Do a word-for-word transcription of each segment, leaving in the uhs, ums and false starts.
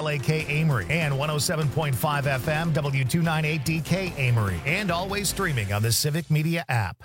L A K Amory and one oh seven point five F M W two ninety-eight D K Amory, and always streaming on the Civic Media app.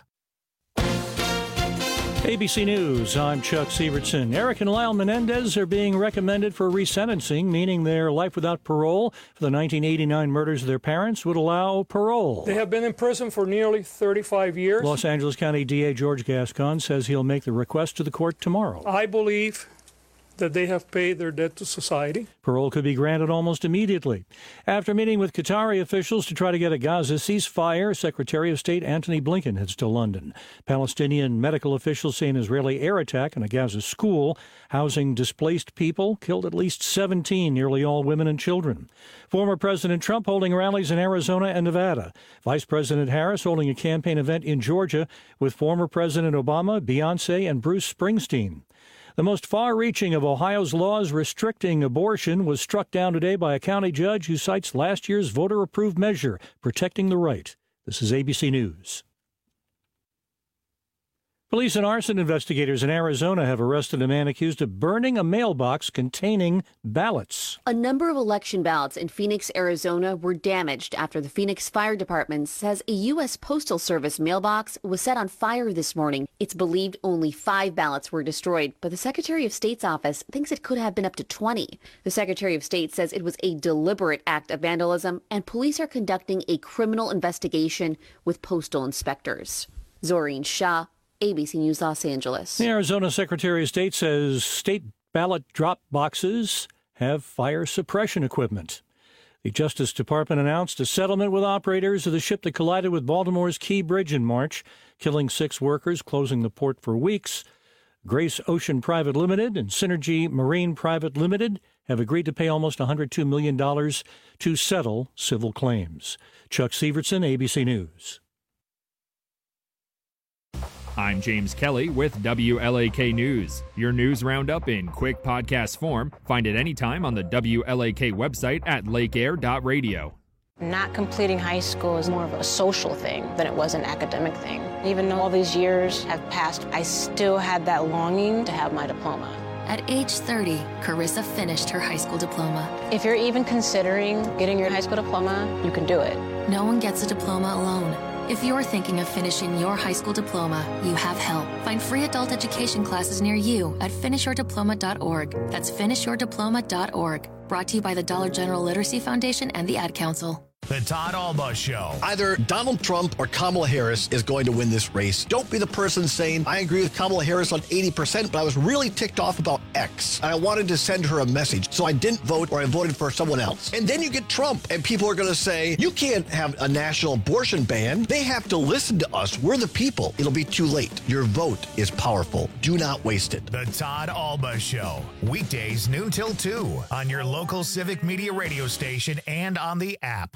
A B C News, I'm Chuck Sievertson. Eric and Lyle Menendez are being recommended for resentencing, meaning their life without parole for the nineteen eighty-nine murders of their parents would allow parole. They have been in prison for nearly thirty-five years. Los Angeles County D A George Gascon says he'll make the request to the court tomorrow. I believe that they have paid their debt to society. Parole could be granted almost immediately. After meeting with Qatari officials to try to get a Gaza ceasefire, Secretary of State Antony Blinken heads to London. Palestinian medical officials say an Israeli air attack on a Gaza school housing displaced people killed at least seventeen, nearly all women and children. Former President Trump holding rallies in Arizona and Nevada. Vice President Harris holding a campaign event in Georgia with former President Obama, Beyonce, and Bruce Springsteen. The most far-reaching of Ohio's laws restricting abortion was struck down today by a county judge who cites last year's voter-approved measure, protecting the right. This is A B C News. Police and arson investigators in Arizona have arrested a man accused of burning a mailbox containing ballots. A number of election ballots in Phoenix, Arizona were damaged after the Phoenix Fire Department says a U S Postal Service mailbox was set on fire this morning. It's believed only five ballots were destroyed, but the Secretary of State's office thinks it could have been up to twenty. The Secretary of State says it was a deliberate act of vandalism, and police are conducting a criminal investigation with postal inspectors. Zoreen Shah, A B C News, Los Angeles. The Arizona Secretary of State says state ballot drop boxes have fire suppression equipment. The Justice Department announced a settlement with operators of the ship that collided with Baltimore's Key Bridge in March, killing six workers, closing the port for weeks. Grace Ocean Private Limited and Synergy Marine Private Limited have agreed to pay almost one hundred two million dollars to settle civil claims. Chuck Sievertson, A B C News. I'm James Kelly with W L A K News. Your news roundup in quick podcast form. Find it anytime on the W L A K website at lake air dot radio. Not completing high school is more of a social thing than it was an academic thing. Even though all these years have passed, I still had that longing to have my diploma. At age thirty, Carissa finished her high school diploma. If you're even considering getting your high school diploma, you can do it. No one gets a diploma alone. If you're thinking of finishing your high school diploma, you have help. Find free adult education classes near you at finish your diploma dot org. That's finish your diploma dot org. Brought to you by the Dollar General Literacy Foundation and the Ad Council. The Todd Alba Show. Either Donald Trump or Kamala Harris is going to win this race. Don't be the person saying, I agree with Kamala Harris on eighty percent, but I was really ticked off about X. And I wanted to send her a message, so I didn't vote or I voted for someone else. And then you get Trump, and people are going to say, you can't have a national abortion ban. They have to listen to us. We're the people. It'll be too late. Your vote is powerful. Do not waste it. The Todd Alba Show. Weekdays noon till two on your local Civic Media radio station and on the app.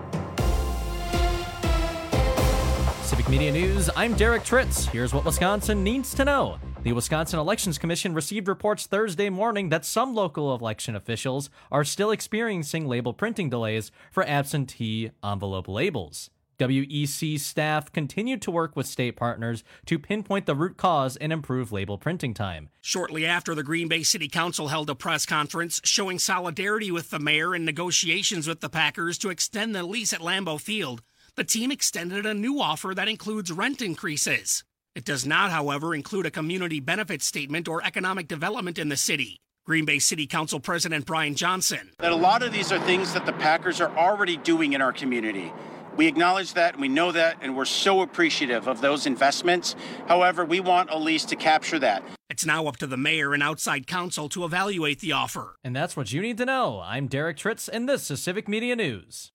Civic Media News, I'm Derek Tritz. Here's what Wisconsin needs to know. The Wisconsin Elections Commission received reports Thursday morning that some local election officials are still experiencing label printing delays for absentee envelope labels. W E C staff continued to work with state partners to pinpoint the root cause and improve label printing time. Shortly after, the Green Bay City Council held a press conference showing solidarity with the mayor in negotiations with the Packers to extend the lease at Lambeau Field. The team extended a new offer that includes rent increases. It does not, however, include a community benefit statement or economic development in the city. Green Bay City Council President Brian Johnson. That a lot of these are things that the Packers are already doing in our community. We acknowledge that, and we know that, and we're so appreciative of those investments. However, we want a lease to capture that. It's now up to the mayor and outside counsel to evaluate the offer. And that's what you need to know. I'm Derek Tritz, and this is Civic Media News.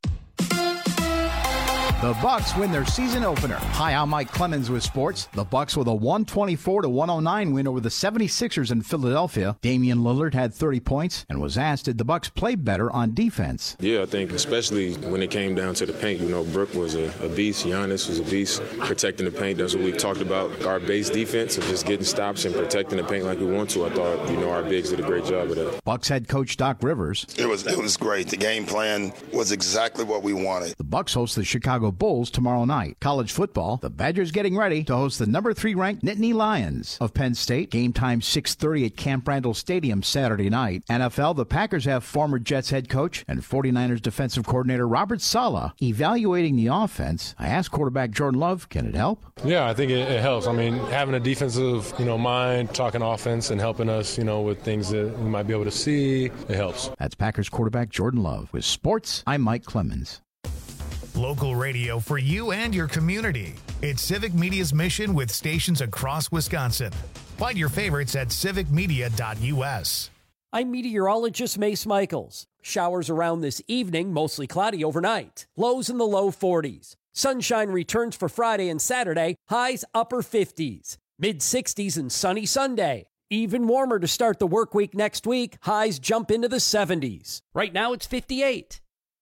The Bucks win their season opener. Hi, I'm Mike Clemens with sports. The Bucks with a one twenty-four to one oh nine win over the seventy-sixers in Philadelphia. Damian Lillard had thirty points and was asked, did the Bucks play better on defense? Yeah, I think especially when it came down to the paint. You know, Brook was a, a beast. Giannis was a beast protecting the paint. That's what we talked about. Our base defense of just getting stops and protecting the paint like we want to. I thought, you know, our bigs did a great job of that. Bucks head coach Doc Rivers. It was, it was great. The game plan was exactly what we wanted. The Bucks host the Chicago Chicago Bulls tomorrow night. College football, the Badgers getting ready to host the number three ranked Nittany Lions of Penn State. Game time six thirty at Camp Randall Stadium Saturday night. N F L, the Packers have former Jets head coach and 49ers defensive coordinator Robert Saleh evaluating the offense. I asked quarterback Jordan Love, can it help? Yeah, I think it, it helps. I mean, having a defensive, you know, mind, talking offense and helping us, you know, with things that we might be able to see, it helps. That's Packers quarterback Jordan Love. With sports, I'm Mike Clemens. Local radio for you and your community. It's Civic Media's mission with stations across Wisconsin. Find your favorites at civic media dot u s. I'm meteorologist Mace Michaels. Showers around this evening, mostly cloudy overnight. Lows in the low forties. Sunshine returns for Friday and Saturday, highs upper fifties. mid-sixties and sunny Sunday. Even warmer to start the work week next week. Highs jump into the seventies. Right now it's fifty-eight.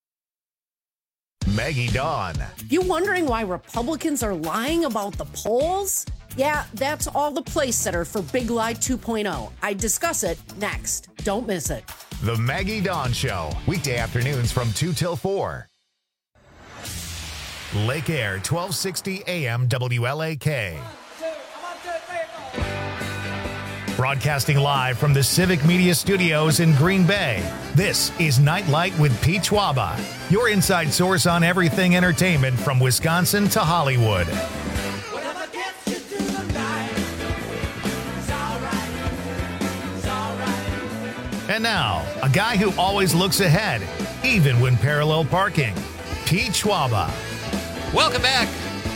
Maggie Dawn. You wondering why Republicans are lying about the polls? Yeah, that's all the place setter for Big Lie two point oh. I discuss it next. Don't miss it. The Maggie Dawn Show. Weekday afternoons from two till four. Lake Air, twelve sixty A M W L A K. Broadcasting live from the Civic Media Studios in Green Bay, this is Nightlight with Pete Schwaba, your inside source on everything entertainment from Wisconsin to Hollywood. And now, a guy who always looks ahead, even when parallel parking, Pete Schwaba. Welcome back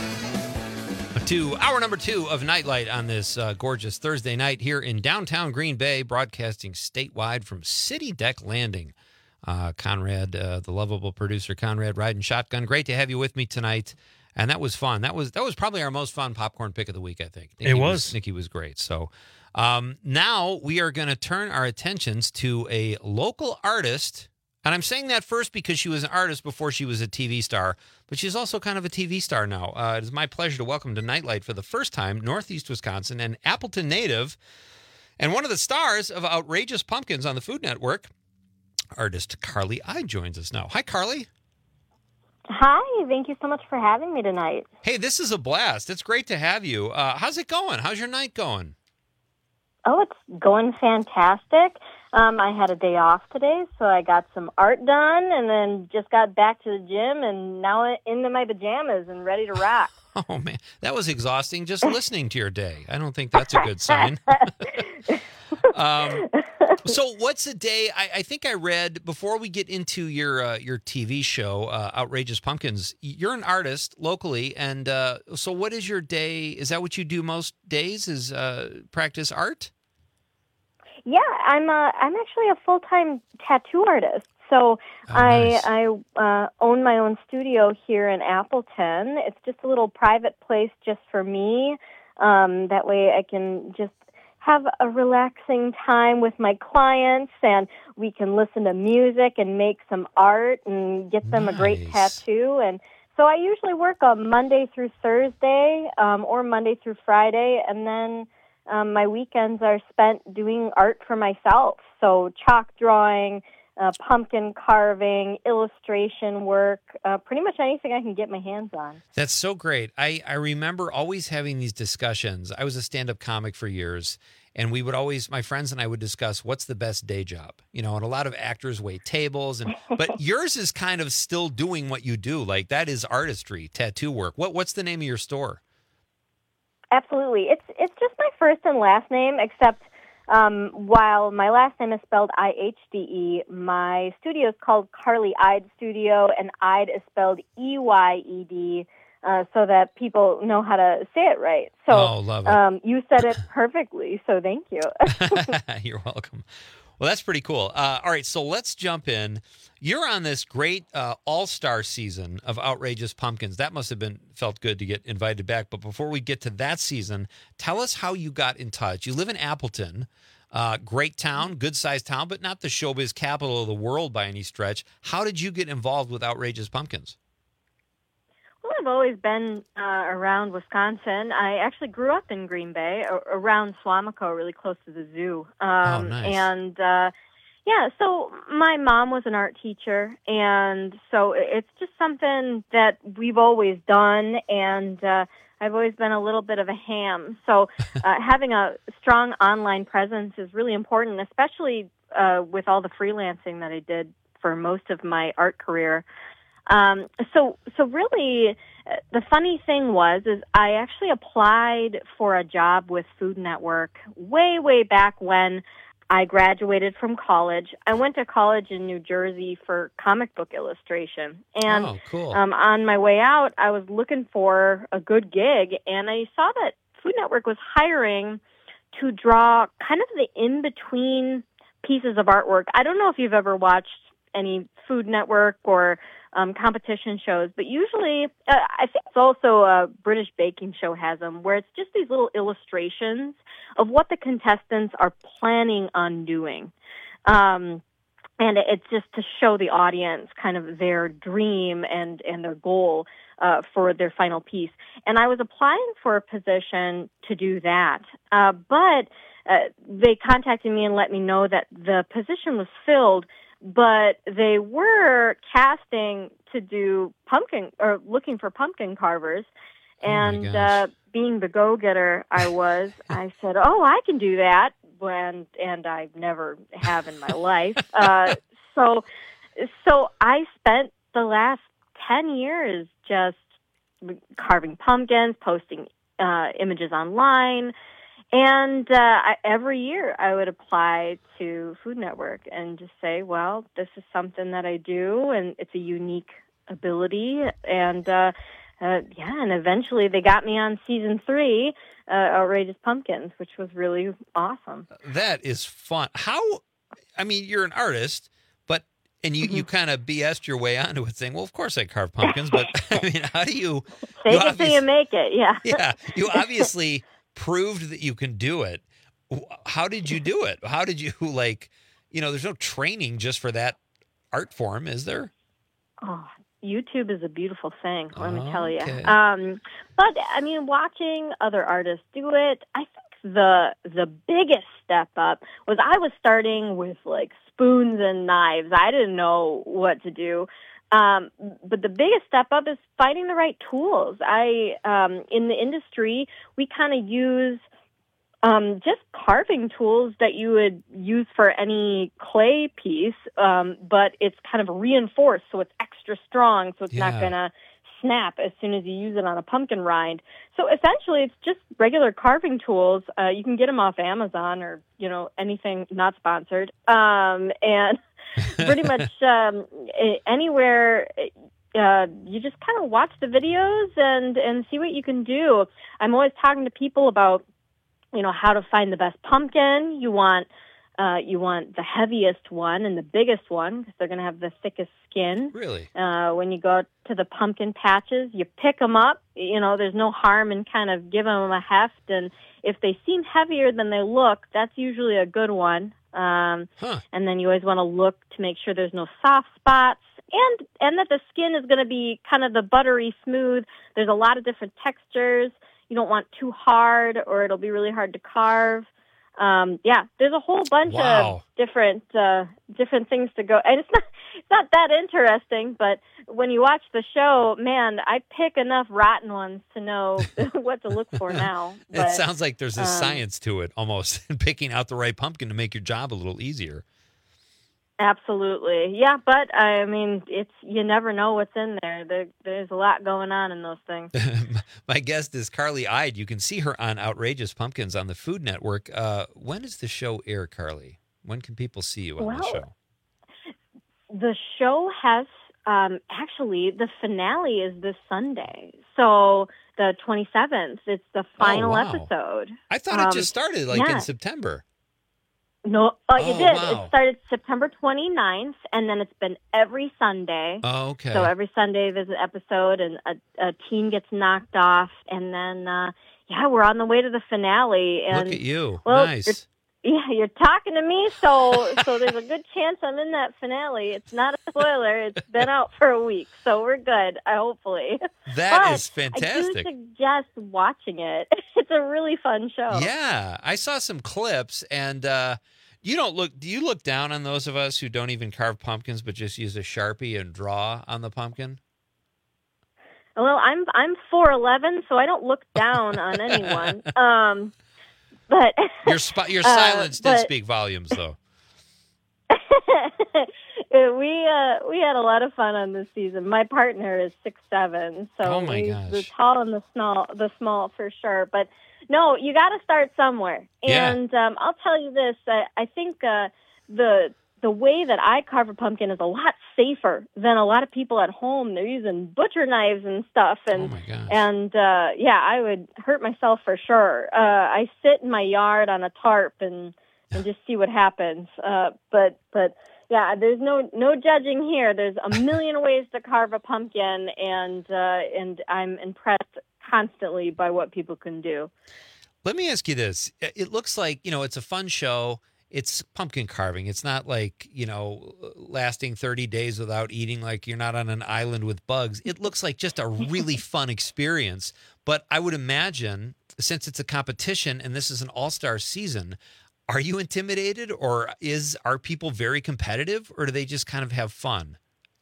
to hour number two of Nightlight on this uh, gorgeous Thursday night here in downtown Green Bay, broadcasting statewide from City Deck Landing. Uh, Conrad, uh, the lovable producer, Conrad riding shotgun. Great to have you with me tonight, and that was fun. That was that was probably our most fun popcorn pick of the week, I think. Nikki it was. was. Nikki was great. So um, now we are going to turn our attentions to a local artist. And I'm saying that first because she was an artist before she was a T V star, but she's also kind of a T V star now. Uh, it is my pleasure to welcome to Nightlight for the first time, Northeast Wisconsin, and Appleton native, and one of the stars of Outrageous Pumpkins on the Food Network, artist Carly Ide joins us now. Hi, Carly. Hi, thank you so much for having me tonight. Hey, this is a blast. It's great to have you. Uh, how's it going? How's your night going? Oh, it's going fantastic. Um, I had a day off today, so I got some art done and then just got back to the gym and now into my pajamas and ready to rock. Oh, man, that was exhausting just listening to your day. I don't think that's a good sign. um, so what's a day, I, I think I read, before we get into your uh, your T V show, uh, Outrageous Pumpkins, you're an artist locally, and uh, so what is your day? Is that what you do most days, is uh, practice art? Yeah, I'm a, I'm actually a full-time tattoo artist. So oh, nice. I I uh, own my own studio here in Appleton. It's just a little private place just for me. Um, that way I can just have a relaxing time with my clients, and we can listen to music and make some art and get them nice. a great tattoo. And so I usually work on Monday through Thursday um, or Monday through Friday, and then um, my weekends are spent doing art for myself. So chalk drawing, Uh, pumpkin carving, illustration work, uh, pretty much anything I can get my hands on. That's so great. I, I remember always having these discussions. I was a stand-up comic for years, and we would always, my friends and I would discuss what's the best day job. You know, and a lot of actors wait tables, and but yours is kind of still doing what you do. Like, that is artistry, tattoo work. What What's the name of your store? Absolutely. It's, it's just my first and last name, except Um, while my last name is spelled I H D E, my studio is called Carly Ide Studio, and Ide is spelled E Y E D, uh, so that people know how to say it right. So oh, love it. Um, you said it perfectly, so thank you. You're welcome. Well, that's pretty cool. Uh, all right, so let's jump in. You're on this great uh, all-star season of Outrageous Pumpkins. That must have been felt good to get invited back. But before we get to that season, tell us how you got in touch. You live in Appleton, uh, great town, good-sized town, but not the showbiz capital of the world by any stretch. How did you get involved with Outrageous Pumpkins? Well, I've always been uh, around Wisconsin. I actually grew up in Green Bay, around Swamico, really close to the zoo. Um, oh, nice. And uh, Yeah, so my mom was an art teacher, and so it's just something that we've always done, and uh, I've always been a little bit of a ham. So uh, having a strong online presence is really important, especially uh, with all the freelancing that I did for most of my art career. Um, so, so really, uh, the funny thing was, is I actually applied for a job with Food Network way, way back when I graduated from college. I went to college in New Jersey for comic book illustration. And oh, cool. um, on my way out, I was looking for a good gig, and I saw that Food Network was hiring to draw kind of the in-between pieces of artwork. I don't know if you've ever watched any Food Network or um, competition shows, but usually, uh, I think it's also a British baking show has them, where it's just these little illustrations of what the contestants are planning on doing. Um, and it's just to show the audience kind of their dream and, and their goal uh, for their final piece. And I was applying for a position to do that, uh, but uh, they contacted me and let me know that the position was filled, but they were casting to do pumpkin, or looking for pumpkin carvers. And oh uh, being the go-getter I was, I said, oh, I can do that. When, and I never have in my life. Uh, so, so I spent the last ten years just carving pumpkins, posting uh, images online. And uh, I, every year I would apply to Food Network and just say, well, this is something that I do, and it's a unique ability. And, uh, uh, yeah, and eventually they got me on season three, uh, Outrageous Pumpkins, which was really awesome. That is fun. How, I mean, you're an artist, but, and you, mm-hmm. you kind of B S'd your way onto it saying, well, of course I carve pumpkins, but I mean, how do you... Take it till you make it, yeah. Yeah, you obviously... proved that you can do it. How did you do it? How did you, like, you know, there's no training just for that art form, is there? Oh, YouTube is a beautiful thing, let me tell you. Okay. Um, but, I mean, watching other artists do it, I think the the biggest step up was I was starting with, like, spoons and knives. I didn't know what to do. Um, but the biggest step up is finding the right tools. I, um, in the industry, we kind of use um, just carving tools that you would use for any clay piece, um, but it's kind of reinforced, so it's extra strong, so it's Yeah. not going to snap as soon as you use it on a pumpkin rind. So essentially, it's just regular carving tools. Uh, you can get them off Amazon or, you know, anything not sponsored. Um, and pretty much um, anywhere, uh, you just kind of watch the videos and, and see what you can do. I'm always talking to people about, you know, how to find the best pumpkin. You want uh, you want the heaviest one and the biggest one because they're going to have the thickest skin. Really? Uh, when you go to the pumpkin patches, you pick them up. You know, there's no harm in kind of giving them a heft. And if they seem heavier than they look, that's usually a good one. Um, huh. And then you always want to look to make sure there's no soft spots and, and that the skin is going to be kind of the buttery smooth. There's a lot of different textures. You don't want too hard or it'll be really hard to carve. Um, yeah, there's a whole bunch Wow. of different, uh, different things to go. And it's not, it's not that interesting, but when you watch the show, man, I pick enough rotten ones to know what to look for now. But, it sounds like there's a um, science to it almost, in picking out the right pumpkin to make your job a little easier. Absolutely. Yeah, but I mean, it's you never know what's in there. there. There's a lot going on in those things. My guest is Carly Ide. You can see her on Outrageous Pumpkins on the Food Network. Uh, when does the show air, Carly? When can people see you on well, the show? The show has, um, actually, the finale is this Sunday. So the twenty-seventh, it's the final oh, wow. episode. I thought um, it just started like yeah. in September. No, oh, you Oh, did. wow. It started September twenty-ninth, and then it's been every Sunday. Oh, okay. So every Sunday there's an episode, and a, a team gets knocked off, and then, uh, yeah, we're on the way to the finale. And, Look at you. well, Nice. you're- Yeah, you're talking to me, so so there's a good chance I'm in that finale. It's not a spoiler. It's been out for a week, so we're good, uh, hopefully. That But is fantastic. I do suggest watching it. It's a really fun show. Yeah, I saw some clips, and uh, You don't look. Do you look down on those of us who don't even carve pumpkins, but just use a Sharpie and draw on the pumpkin? Well, I'm I'm four eleven, so I don't look down on anyone. Um, but your sp- your uh, silence but, did speak volumes, though. we uh, we had a lot of fun on this season. My partner is six foot seven, so oh my he's gosh. the tall and the small, the small for sure. But no, you got to start somewhere. Yeah. And um, I'll tell you this: I, I think uh, the the way that I carve a pumpkin is a lot safer than a lot of people at home. They're using butcher knives and stuff, and oh my gosh. and uh, yeah, I would hurt myself for sure. Uh, I sit in my yard on a tarp and and just see what happens. Uh, but but. Yeah, there's no no judging here. There's a million ways to carve a pumpkin, and uh, and I'm impressed constantly by what people can do. Let me ask you this. It looks like, you know, it's a fun show. It's pumpkin carving. It's not like, you know, lasting thirty days without eating, like you're not on an island with bugs. It looks like just a really fun experience. But I would imagine, since it's a competition and this is an all-star season, are you intimidated, or is are people very competitive, or do they just kind of have fun?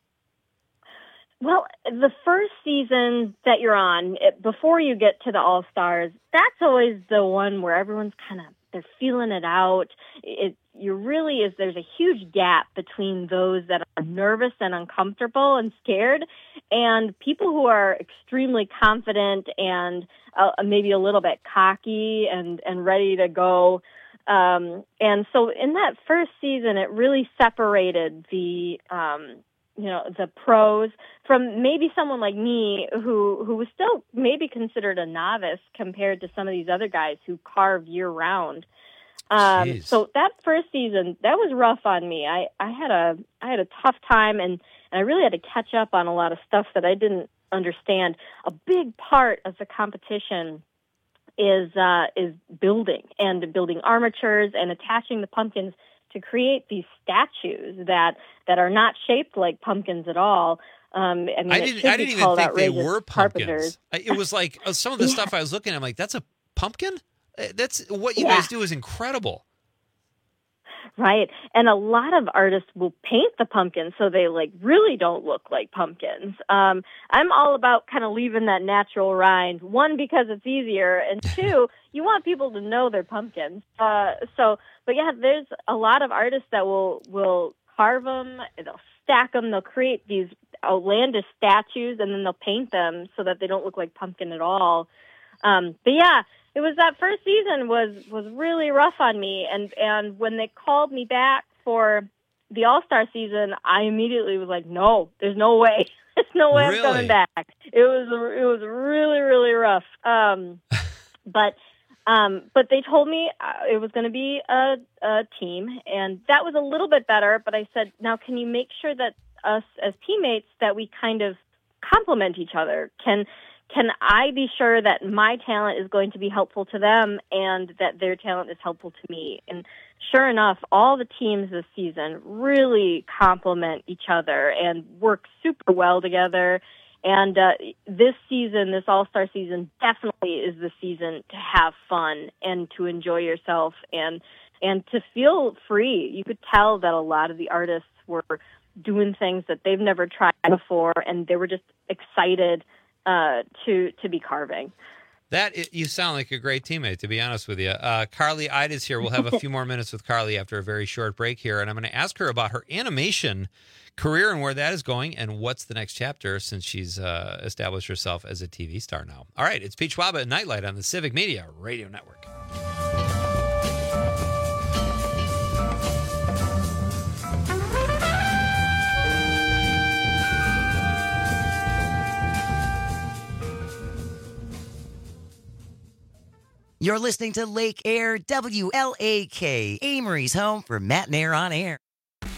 Well, the first season that you're on, it, before you get to the All-Stars, that's always the one where everyone's kind of, they're feeling it out. It you really is, there's a huge gap between those that are nervous and uncomfortable and scared, and people who are extremely confident and uh, maybe a little bit cocky and, and ready to go. Um, and so in that first season, it really separated the, um, you know, the pros from maybe someone like me who, who was still maybe considered a novice compared to some of these other guys who carve year round. Um, so that first season, that was rough on me. I, I had a, I had a tough time, and, and I really had to catch up on a lot of stuff that I didn't understand. A big part of the competition is uh, is building and building armatures and attaching the pumpkins to create these statues that, that are not shaped like pumpkins at all. Um, I mean, I it didn't, should I be didn't even called think they outrageous were carpenters. pumpkins. It was like uh, some of the Yeah. stuff I was looking at, I'm like, that's a pumpkin? Uh, That's what you Yeah. guys do is incredible. Right. And a lot of artists will paint the pumpkins so they like really don't look like pumpkins. Um, I'm all about kind of leaving that natural rind. One, because it's easier, and two, you want people to know they're pumpkins. Uh, so, but yeah, there's a lot of artists that will, will carve them, they'll stack them, they'll create these outlandish statues, and then they'll paint them so that they don't look like pumpkin at all. Um, but yeah, it was that first season was, was really rough on me. And, and when they called me back for the All-Star season, I immediately was like, no, there's no way. There's no way Really? I'm coming back. It was, it was really, really rough. Um, but, um, but they told me uh, it was going to be a, a team, and that was a little bit better. But I said, now, can you make sure that us as teammates, that we kind of complement each other? Can, Can I be sure that my talent is going to be helpful to them and that their talent is helpful to me? And sure enough, all the teams this season really complement each other and work super well together. And uh, this season, this All-Star season, definitely is the season to have fun and to enjoy yourself and and to feel free. You could tell that a lot of the artists were doing things that they've never tried before, and they were just excited Uh, to to be carving. That you sound like a great teammate, to be honest with you. Uh, Carly Ide is here. We'll have a few more minutes with Carly after a very short break here, and I'm going to ask her about her animation career and where that is going and what's the next chapter since she's uh, established herself as a T V star now. All right, it's Pete Schwaba at Nightlight on the Civic Media Radio Network. You're listening to Lake Air W L A K, Amory's home for Matt and Air on Air.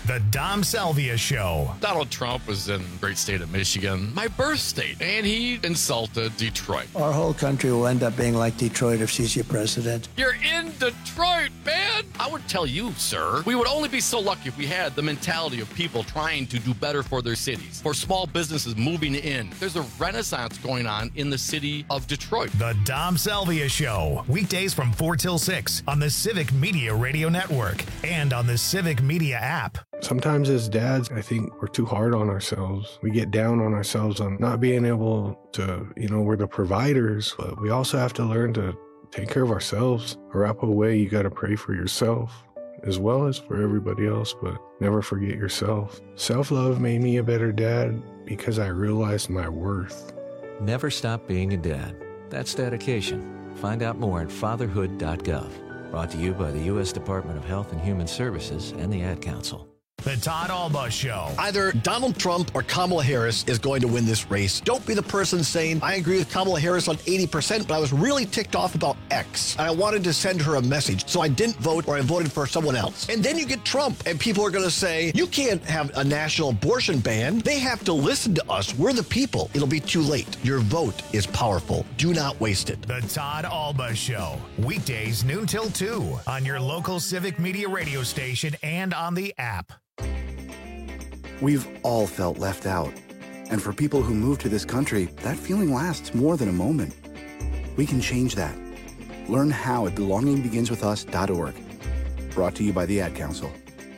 The Dom Salvia Show. Donald Trump was in the great state of Michigan, my birth state, and he insulted Detroit. Our whole country will end up being like Detroit if she's your president. You're in Detroit, man! I would tell you, sir, we would only be so lucky if we had the mentality of people trying to do better for their cities, for small businesses moving in. There's a renaissance going on in the city of Detroit. The Dom Salvia Show. Weekdays from four till six on the Civic Media Radio Network and on the Civic Media app. Sometimes as dads, I think we're too hard on ourselves. We get down on ourselves on not being able to, you know, we're the providers, but we also have to learn to take care of ourselves. Wrap away, you got to pray for yourself as well as for everybody else, but never forget yourself. Self-love made me a better dad because I realized my worth. Never stop being a dad. That's dedication. Find out more at fatherhood dot gov. Brought to you by the U S Department of Health and Human Services and the Ad Council. The Todd Alba Show. Either Donald Trump or Kamala Harris is going to win this race. Don't be the person saying, I agree with Kamala Harris on eighty percent, but I was really ticked off about X. And I wanted to send her a message, so I didn't vote or I voted for someone else. And then you get Trump, and people are going to say, you can't have a national abortion ban. They have to listen to us. We're the people. It'll be too late. Your vote is powerful. Do not waste it. The Todd Alba Show. Weekdays noon till two on your local Civic Media radio station and on the app. We've all felt left out. And for people who move to this country, that feeling lasts more than a moment. We can change that. Learn how at belonging begins with us dot org. Brought to you by the Ad Council.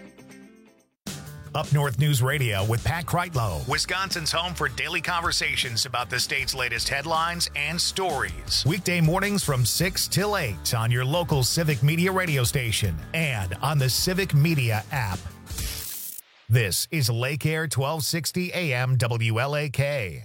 Up North News Radio with Pat Kreitlow, Wisconsin's home for daily conversations about the state's latest headlines and stories. Weekday mornings from six till eight on your local Civic Media radio station and on the Civic Media app. This is Lake Air twelve sixty A M W L A K.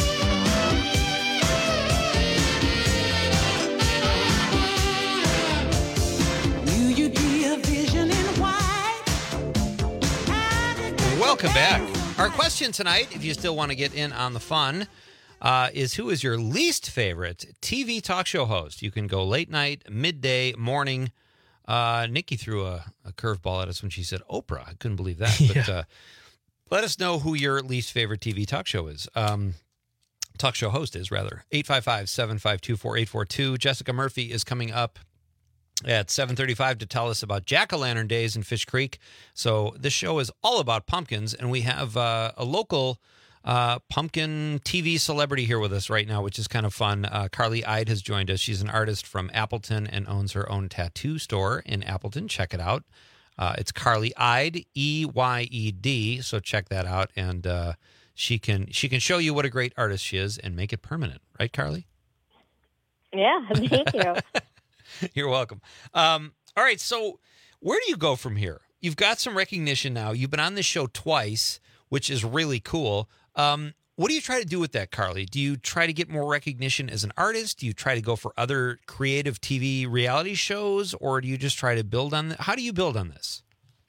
Welcome back. Our question tonight, if you still want to get in on the fun, uh, is who is your least favorite T V talk show host? You can go late night, midday, morning. Uh, Nikki threw a, a curveball at us when she said Oprah. I couldn't believe that. Yeah. But uh, let us know who your least favorite T V talk show is. Um, talk show host is, rather. eight five five, seven five two, four eight four two. Jessica Murphy is coming up at seven thirty-five to tell us about Jack-o'-lantern days in Fish Creek. So this show is all about pumpkins, and we have uh, a local uh, pumpkin T V celebrity here with us right now, which is kind of fun. Uh, Carly Ide has joined us. She's an artist from Appleton and owns her own tattoo store in Appleton. Check it out. Uh, it's Carly Ide, E Y E D, so check that out, and uh, she can she can show you what a great artist she is and make it permanent. Right, Carly? Yeah, thank you. You're welcome. Um, all right, so where do you go from here? You've got some recognition now. You've been on this show twice, which is really cool. Um, what do you try to do with that, Carly? Do you try to get more recognition as an artist? Do you try to go for other creative T V reality shows, or do you just try to build on that? How do you build on this?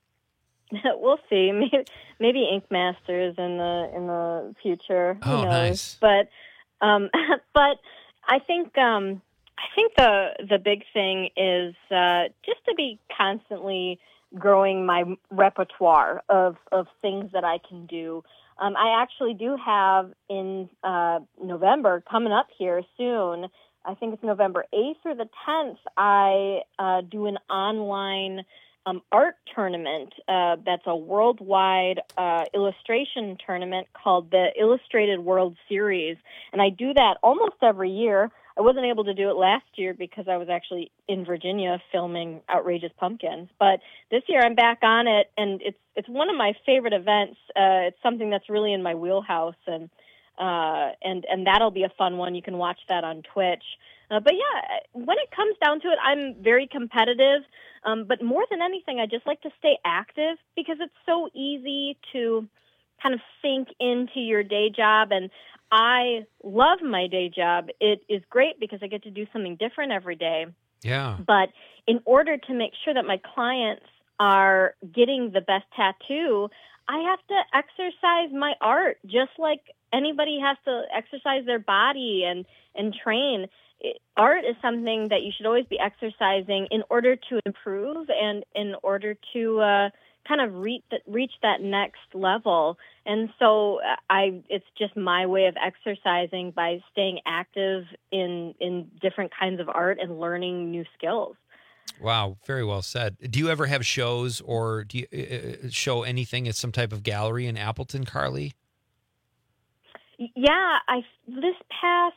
We'll see. Maybe, maybe Ink Masters in the in the future. Who Oh, knows? nice. But um, but I think um, I think the the big thing is uh, just to be constantly growing my repertoire of of things that I can do. Um, I actually do have in uh, November coming up here soon. I think it's November eighth or the tenth. I uh, do an online um, art tournament. Uh, that's a worldwide uh, illustration tournament called the Illustrated World Series, and I do that almost every year. I wasn't able to do it last year because I was actually in Virginia filming Outrageous Pumpkins. But this year I'm back on it, and it's it's one of my favorite events. Uh, it's something that's really in my wheelhouse, and uh, and and that'll be a fun one. You can watch that on Twitch. Uh, but yeah, when it comes down to it, I'm very competitive. Um, but more than anything, I just like to stay active because it's so easy to kind of sink into your day job. And I love my day job. It is great because I get to do something different every day. Yeah. But in order to make sure that my clients are getting the best tattoo, I have to exercise my art just like anybody has to exercise their body and, and train. It, art is something that you should always be exercising in order to improve and in order to uh, kind of reach that, reach that next level. And so I, it's just my way of exercising by staying active in, in different kinds of art and learning new skills. Wow, very well said. Do you ever have shows or do you uh, show anything at some type of gallery in Appleton, Carly? Yeah, I this past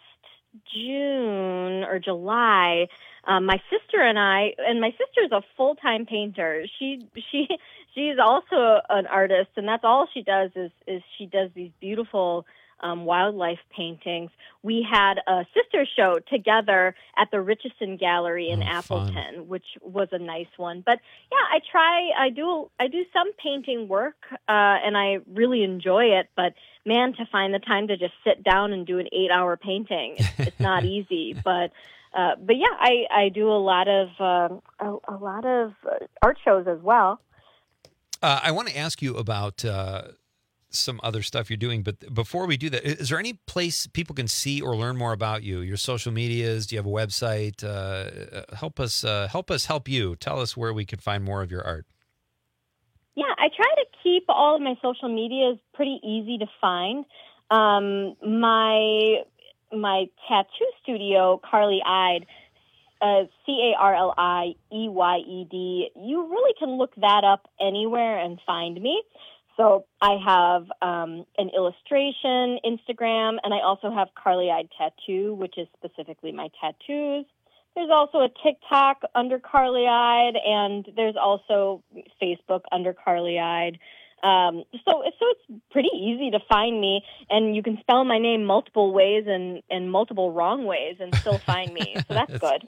June or July, um, my sister and I, and my sister's a full-time painter. She she she's also an artist, and that's all she does is is she does these beautiful um, wildlife paintings. We had a sister show together at the Richardson Gallery in oh, Appleton, fun. which was a nice one. But yeah, I try. I do. I do some painting work, uh, and I really enjoy it. But man, to find the time to just sit down and do an eight-hour painting, it's, it's not easy. But uh, but yeah, I, I do a lot of uh, a, a lot of art shows as well. Uh, I want to ask you about uh, some other stuff you're doing, but before we do that, is there any place people can see or learn more about you? Your social medias? Do you have a website? Uh, help us uh, help us help you. Tell us where we can find more of your art. Yeah, I try to keep all of my social medias pretty easy to find. Um, my my tattoo studio, Carly Eyed, uh, C A R L I E Y E D. You really can look that up anywhere and find me. So I have um, an illustration Instagram, and I also have Carly Eyed Tattoo, which is specifically my tattoos. There's also a TikTok under Carly Eyed, and there's also Facebook under Carly Eyed. Um, so, so it's pretty easy to find me, and you can spell my name multiple ways and, and multiple wrong ways and still find me. So that's good.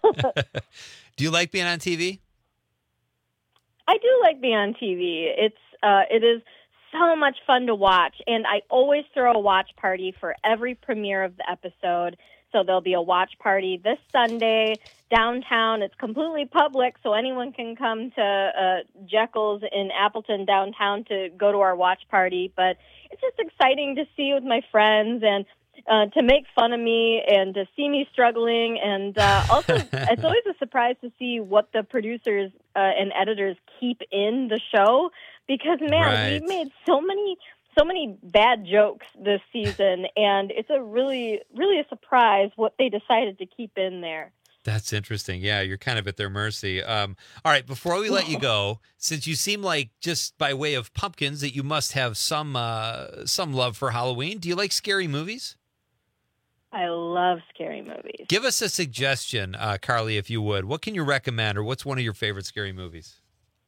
Do you like being on T V? I do like being on T V. It's uh, it is so much fun to watch, and I always throw a watch party for every premiere of the episode. So there'll be a watch party this Sunday downtown. It's completely public, so anyone can come to uh, Jekyll's in Appleton downtown to go to our watch party. But it's just exciting to see with my friends and uh, to make fun of me and to see me struggling. And uh, also, it's always a surprise to see what the producers uh, and editors keep in the show. Because, man, right. we've made so many... so many bad jokes this season, and it's a really, really a surprise what they decided to keep in there. That's interesting. Yeah, you're kind of at their mercy. Um, all right, before we let you go, since you seem like just by way of pumpkins that you must have some uh, some love for Halloween, do you like scary movies? I love scary movies. Give us a suggestion, uh, Carly, if you would. What can you recommend, or what's one of your favorite scary movies?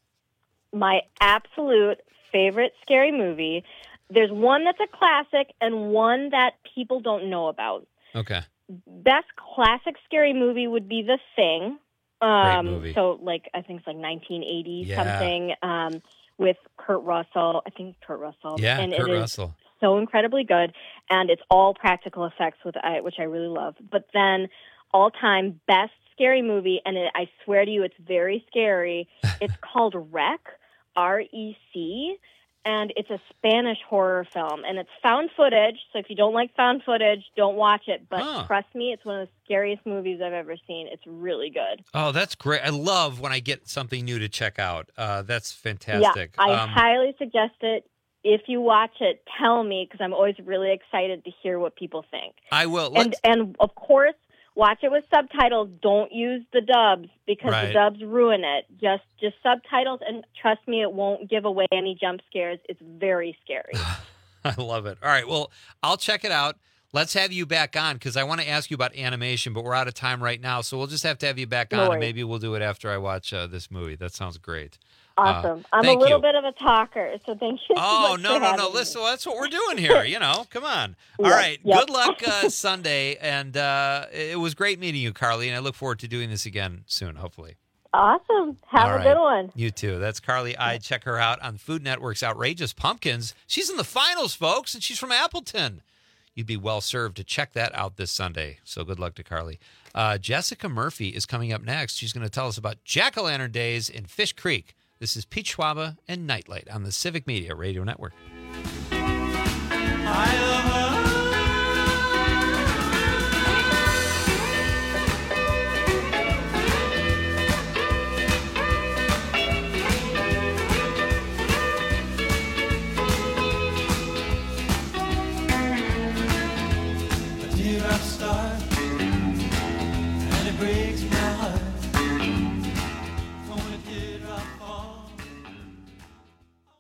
My absolute favorite scary movie. There's one that's a classic and one that people don't know about. Okay. Best classic scary movie would be The Thing. Um, Great movie. So, like, I think it's like nineteen eighty Yeah. something um, with Kurt Russell. I think Kurt Russell. Yeah, and Kurt it is Russell. so incredibly good, and it's all practical effects, with I, which I really love. But then, all-time best scary movie, and it, I swear to you, it's very scary. It's called Rec, R E C. And it's a Spanish horror film, and it's found footage. So if you don't like found footage, don't watch it. But Huh. trust me, it's one of the scariest movies I've ever seen. It's really good. Oh, that's great. I love when I get something new to check out. Uh, that's fantastic. Yeah, I Um, highly suggest it. If you watch it, tell me, because I'm always really excited to hear what people think. I will. And Let's- and of course, watch it with subtitles. Don't use the dubs because Right. the dubs ruin it. Just just subtitles, and trust me, it won't give away any jump scares. It's very scary. I love it. All right. Well, I'll check it out. Let's have you back on because I want to ask you about animation, but we're out of time right now. So we'll just have to have you back No on, and worries. maybe we'll do it after I watch uh, this movie. That sounds great. Awesome. Uh, I'm a thank little you. bit of a talker, so thank you so Oh, much no, for no, having no. me. Listen, well, that's what we're doing here. You know, come on. All Yep, right. yep. Good luck uh, Sunday. And uh, it was great meeting you, Carly, and I look forward to doing this again soon, hopefully. Awesome. Have All a right. good one. You too. That's Carly Eyed. Check her out on Food Network's Outrageous Pumpkins. She's in the finals, folks, and she's from Appleton. You'd be well served to check that out this Sunday. So good luck to Carly. Uh, Jessica Murphy is coming up next. She's going to tell us about Jack-o'-lantern days in Fish Creek. This is Pete Schwaba and Nightlight on the Civic Media Radio Network.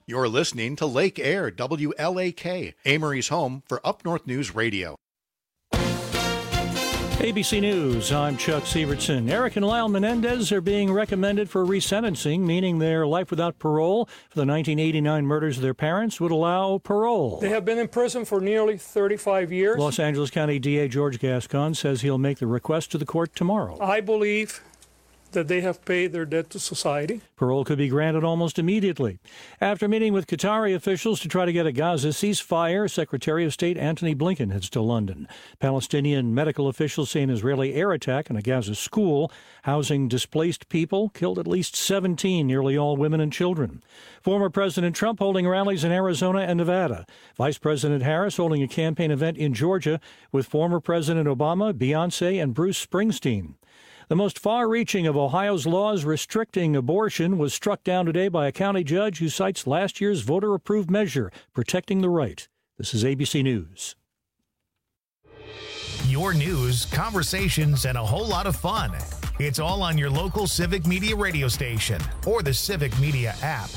You're listening to Lake Air, W L A K, Amory's home for Up North News Radio. A B C News, I'm Chuck Sievertson. Eric and Lyle Menendez are being recommended for resentencing, meaning their life without parole for the nineteen eighty-nine murders of their parents would allow parole. They have been in prison for nearly thirty-five years. Los Angeles County D A George Gascon says he'll make the request to the court tomorrow. I believe that they have paid their debt to society. Parole could be granted almost immediately. After meeting with Qatari officials to try to get a Gaza ceasefire, Secretary of State Antony Blinken heads to London. Palestinian medical officials say an Israeli air attack on a Gaza school housing displaced people killed at least seventeen, nearly all women and children. Former President Trump holding rallies in Arizona and Nevada. Vice President Harris holding a campaign event in Georgia with former President Obama, Beyonce, and Bruce Springsteen. The most far-reaching of Ohio's laws restricting abortion was struck down today by a county judge who cites last year's voter-approved measure protecting the right. This is A B C News. Your news, conversations, and a whole lot of fun. It's all on your local Civic Media radio station or the Civic Media app.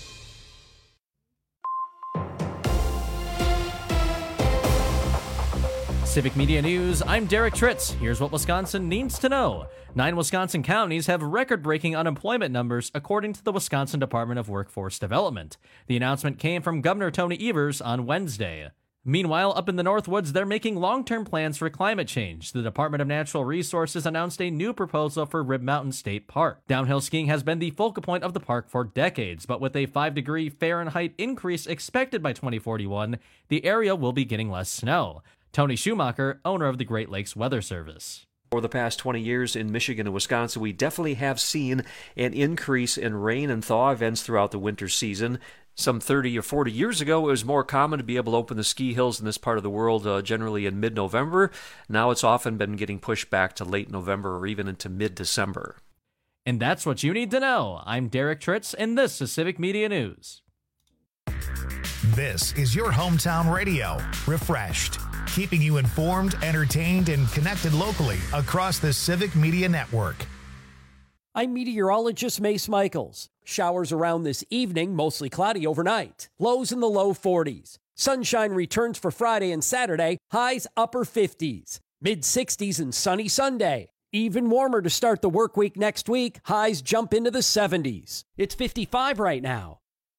Civic Media News, I'm Derek Tritz. Here's what Wisconsin needs to know. Nine Wisconsin counties have record-breaking unemployment numbers, according to the Wisconsin Department of Workforce Development. The announcement came from Governor Tony Evers on Wednesday. Meanwhile, up in the Northwoods, they're making long-term plans for climate change. The Department of Natural Resources announced a new proposal for Rib Mountain State Park. Downhill skiing has been the focal point of the park for decades, but with a five degree Fahrenheit increase expected by twenty forty-one, the area will be getting less snow. Tony Schumacher, owner of the Great Lakes Weather Service. For the past twenty years in Michigan and Wisconsin, we definitely have seen an increase in rain and thaw events throughout the winter season. Some thirty or forty years ago, it was more common to be able to open the ski hills in this part of the world uh, generally in mid-November. Now it's often been getting pushed back to late November or even into mid-December. And that's what you need to know. I'm Derek Tritz, and this is Civic Media News. This is your hometown radio, refreshed, keeping you informed, entertained, and connected locally across the Civic Media Network. I'm meteorologist Mace Michaels. Showers around this evening, mostly cloudy overnight. Lows in the low forties. Sunshine returns for Friday and Saturday, highs upper fifties. Mid sixties and sunny Sunday. Even warmer to start the work week next week, highs jump into the seventies. It's fifty-five right now.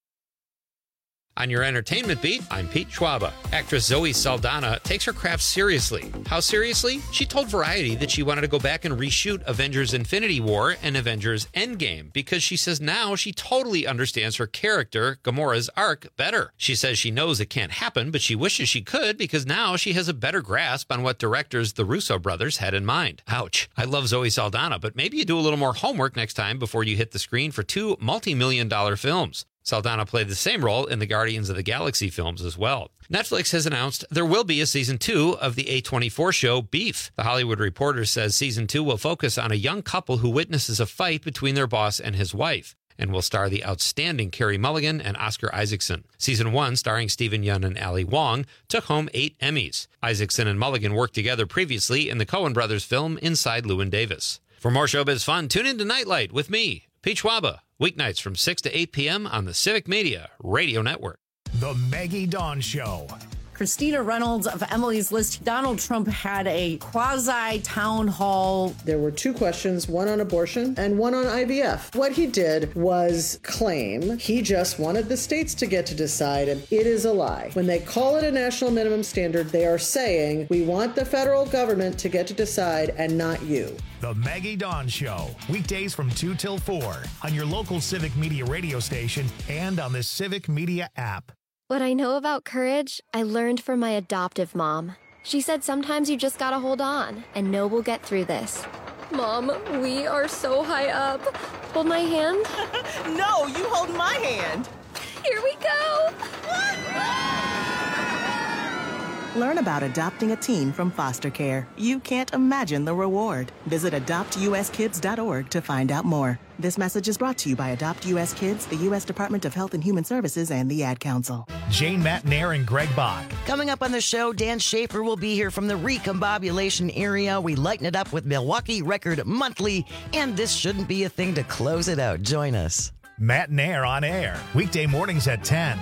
On your entertainment beat, I'm Pete Schwaba. Actress Zoe Saldana takes her craft seriously. How seriously? She told Variety that she wanted to go back and reshoot Avengers Infinity War and Avengers Endgame because she says now she totally understands her character, Gamora's arc, better. She says she knows it can't happen, but she wishes she could because now she has a better grasp on what directors the Russo brothers had in mind. Ouch. I love Zoe Saldana, but maybe you do a little more homework next time before you hit the screen for two multi-million dollar films. Saldana played the same role in the Guardians of the Galaxy films as well. Netflix has announced there will be a season two of the A twenty-four show Beef. The Hollywood Reporter says season two will focus on a young couple who witnesses a fight between their boss and his wife, and will star the outstanding Carey Mulligan and Oscar Isaacson. Season one, starring Stephen Yeun and Ali Wong, took home eight Emmys. Isaacson and Mulligan worked together previously in the Coen brothers film Inside Llewyn Davis. For more showbiz fun, tune in to Nightlight with me, Pete Schwaba, weeknights from six to eight p.m. on the Civic Media Radio Network. The Maggie Dawn Show. Christina Reynolds of Emily's List. Donald Trump had a quasi-town hall. There were two questions, one on abortion and one on I V F. What he did was claim he just wanted the states to get to decide, and it is a lie. When they call it a national minimum standard, they are saying, we want the federal government to get to decide and not you. The Maggie Dawn Show, weekdays from two till four on your local Civic Media radio station and on the Civic Media app. What I know about courage, I learned from my adoptive mom. She said sometimes you just gotta hold on and know we'll get through this. Mom, we are so high up. Hold my hand. No, you hold my hand. Here we go. Learn about adopting a teen from foster care. You can't imagine the reward. Visit adopt u s kids dot org to find out more. This message is brought to you by Adopt U S Kids, the U S Department of Health and Human Services, and the Ad Council. Jane Matnair and Greg Bach. Coming up on the show, Dan Schaefer will be here from the recombobulation area. We lighten it up with Milwaukee Record Monthly, and this shouldn't be a thing to close it out. Join us. Matt and Air on air, weekday mornings at ten.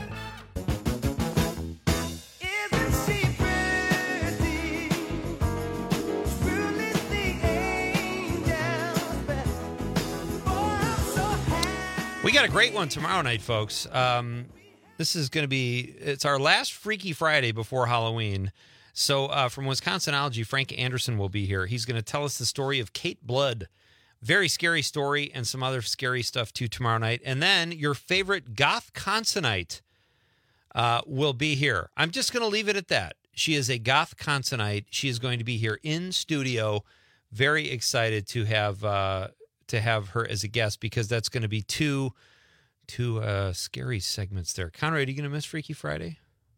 We got a great one tomorrow night, folks. Um, this is going to be, it's our last Freaky Friday before Halloween. So uh, from Wisconsinology, Frank Anderson will be here. He's going to tell us the story of Kate Blood. Very scary story and some other scary stuff too tomorrow night. And then your favorite goth consonite uh, will be here. I'm just going to leave it at that. She is a goth consonite. She is going to be here in studio. Very excited to have uh, to have her as a guest because that's going to be two two uh, scary segments there. Conrad, are you going to miss Freaky Friday?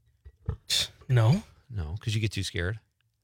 No. No, because you get too scared.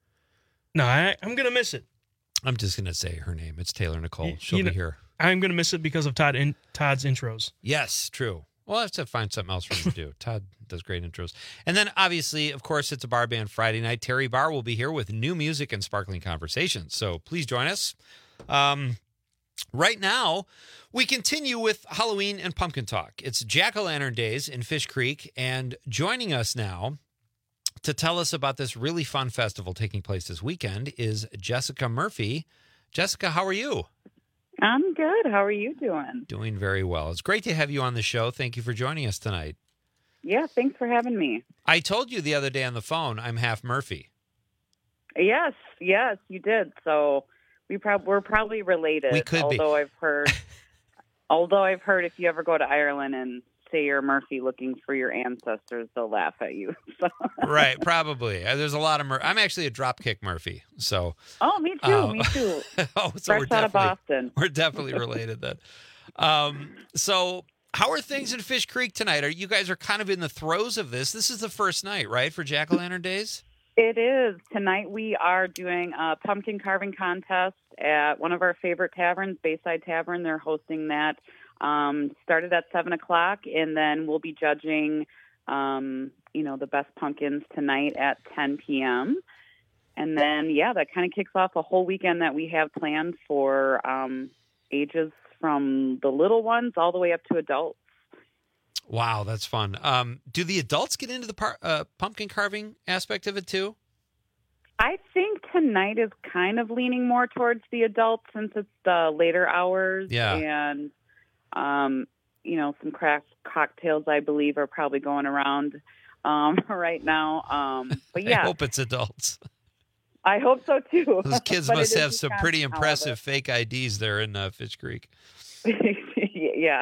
No, I, I'm going to miss it. I'm just going to say her name. It's Taylor Nicole. She'll you be know, here. I'm going to miss it because of Todd in, Todd's intros. Yes, true. Well, I have to find something else for him to do. Todd does great intros. And then, obviously, of course, it's a bar band Friday night. Terry Barr will be here with new music and sparkling conversations. So please join us. Um, right now, we continue with Halloween and pumpkin talk. It's Jack-o'-lantern days in Fish Creek. And joining us now to tell us about this really fun festival taking place this weekend is Jessica Murphy. Jessica, how are you? I'm good. How are you doing? Doing very well. It's great to have you on the show. Thank you for joining us tonight. Yeah, thanks for having me. I told you the other day on the phone, I'm half Murphy. Yes, yes, you did. So we prob- we're probably related. We could although be. I've heard, although I've heard if you ever go to Ireland and say you're Murphy looking for your ancestors, they'll laugh at you. So. Right, probably. Uh, There's a lot of Mur- I'm actually a Dropkick Murphy. So. Oh, me too. Uh, me too. oh, so Fresh we're out of Boston. We're definitely related then. Um, so how are things in Fish Creek tonight? Are you guys are kind of in the throes of this? This is the first night, right, for Jack-o'-lantern days? It is. Tonight we are doing a pumpkin carving contest at one of our favorite taverns, Bayside Tavern. They're hosting that. Um, started at seven o'clock, and then we'll be judging, um, you know, the best pumpkins tonight at ten p.m. And then, yeah, that kind of kicks off a whole weekend that we have planned for um, ages from the little ones all the way up to adults. Wow, that's fun. Um, do the adults get into the par- uh, pumpkin carving aspect of it too? I think tonight is kind of leaning more towards the adults since it's the later hours. Yeah. And, um, you know, some craft cocktails, I believe, are probably going around um, right now. Um, but yeah. I hope it's adults. I hope so too. Those kids But must it is have some Wisconsin, pretty however. impressive fake I Ds there in uh, Fish Creek. Yeah.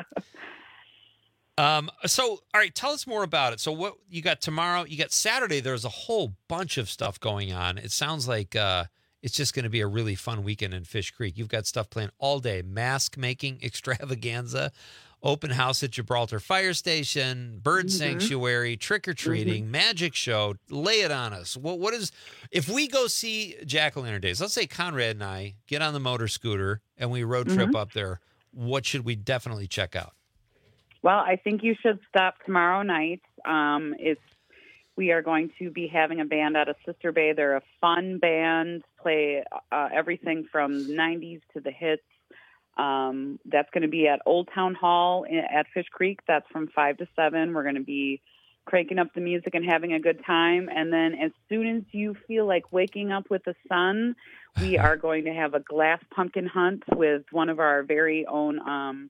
Um, so, all right, tell us more about it. So what you got tomorrow, you got Saturday, there's a whole bunch of stuff going on. It sounds like uh, it's just going to be a really fun weekend in Fish Creek. You've got stuff playing all day, mask making extravaganza, open house at Gibraltar Fire Station, bird Mhm. sanctuary, trick-or-treating, Mhm. magic show. Lay it on us. What, what is, if we go see Jack-o'-lantern days, let's say Conrad and I get on the motor scooter and we road trip Mhm. up there, what should we definitely check out? Well, I think you should stop tomorrow night. Um, it's we are going to be having a band out of Sister Bay. They're a fun band, play uh, everything from the nineties to the hits. Um, that's going to be at Old Town Hall in, at Fish Creek. That's from five to seven. We're going to be cranking up the music and having a good time. And then as soon as you feel like waking up with the sun, we are going to have a glass pumpkin hunt with one of our very own um,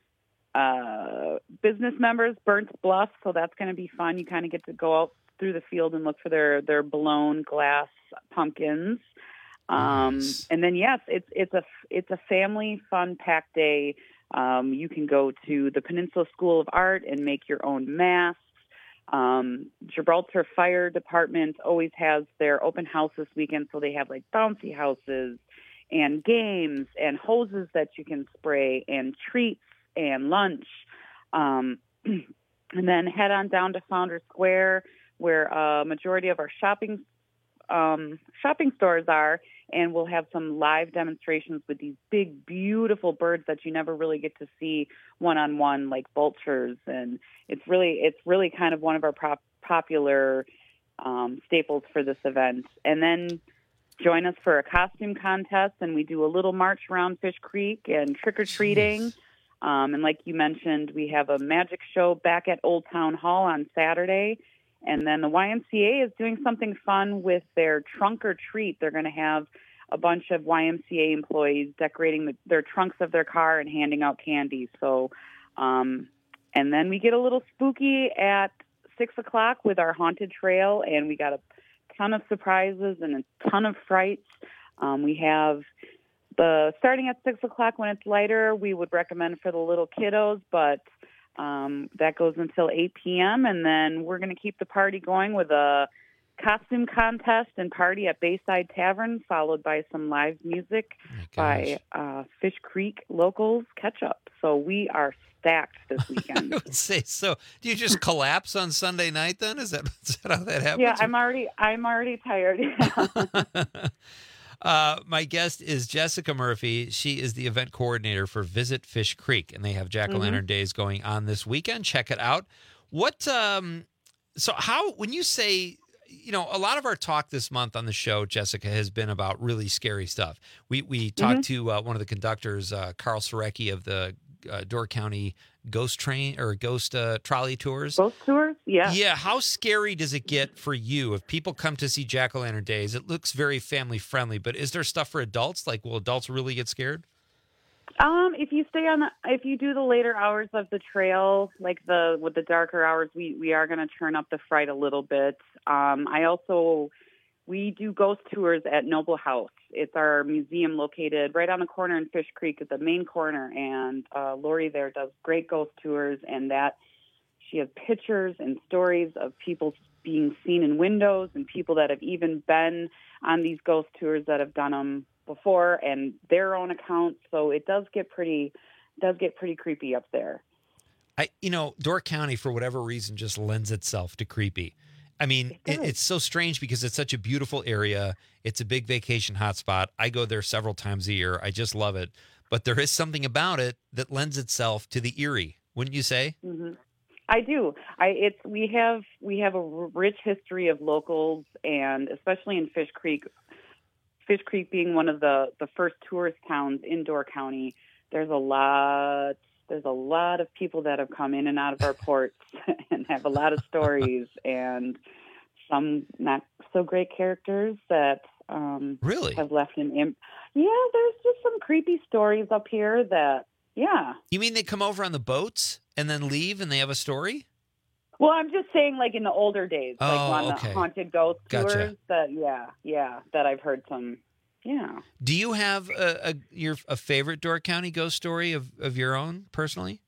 uh, business members, Burnt Bluff. So that's going to be fun. You kind of get to go out through the field and look for their, their blown glass pumpkins. Um, Nice. And then, yes, it's, it's a, it's a family fun packed day. Um, you can go to the Peninsula School of Art and make your own masks. Um, Gibraltar Fire Department always has their open house this weekend. So they have like bouncy houses and games and hoses that you can spray and treats and lunch. Um, and then head on down to Founder Square where a majority of our shopping um, shopping stores are, and we'll have some live demonstrations with these big, beautiful birds that you never really get to see one-on-one, like vultures. And it's really, it's really kind of one of our prop- popular um, staples for this event. And then join us for a costume contest, and we do a little march around Fish Creek and trick-or-treating. Um, and like you mentioned, we have a magic show back at Old Town Hall on Saturday. And then the Y M C A is doing something fun with their trunk or treat. They're going to have a bunch of Y M C A employees decorating the, their trunks of their car and handing out candy. So, um, and then we get a little spooky at six o'clock with our haunted trail, and we got a ton of surprises and a ton of frights. Um, we have the starting at six o'clock when it's lighter. We would recommend for the little kiddos, but um, that goes until eight p.m. And then we're going to keep the party going with a costume contest and party at Bayside Tavern, followed by some live music by uh, Fish Creek locals Catch Up. So we are stacked this weekend. I would say so. Do you just collapse on Sunday night then? Is that, is that how that happens? Yeah, I'm already I'm already tired. uh, my guest is Jessica Murphy. She is the event coordinator for Visit Fish Creek, and they have Jack-o'-lantern mm-hmm. days going on this weekend. Check it out. What? Um, so how, when you say, you know, a lot of our talk this month on the show, Jessica, has been about really scary stuff. We we talked mm-hmm. to uh, one of the conductors, uh, Carl Sorecki of the uh, Door County Ghost Train or Ghost uh, Trolley Tours. Ghost Tours, yeah. Yeah, how scary does it get for you if people come to see Jack-o'-lantern days? It looks very family friendly, but is there stuff for adults? Like, will adults really get scared? Um, if you stay on, the, if you do the later hours of the trail, like the with the darker hours, we we are going to turn up the fright a little bit. Um, I also we do ghost tours at Noble House. It's our museum located right on the corner in Fish Creek at the main corner, and uh, Lori there does great ghost tours, and that she has pictures and stories of people being seen in windows and people that have even been on these ghost tours that have done them before and their own accounts. So it does get pretty does get pretty creepy up there. I you know, Door County for whatever reason just lends itself to creepy. I mean, it it, it's so strange because it's such a beautiful area. It's a big vacation hotspot. I go there several times a year. I just love it. But there is something about it that lends itself to the eerie, wouldn't you say? Mm-hmm. I do. I it's we have we have a rich history of locals, and especially in Fish Creek. Fish Creek being one of the, the first tourist towns in Door County, there's a lot there's a lot of people that have come in and out of our ports and have a lot of stories and some not so great characters that um, really have left an imp. Yeah, there's just some creepy stories up here that yeah. You mean they come over on the boats and then leave and they have a story? Well, I'm just saying, like in the older days, oh, like on okay. the haunted ghost gotcha. tours. That yeah, yeah, that I've heard some. Yeah. Do you have a, a your a favorite Door County ghost story of, of your own personally,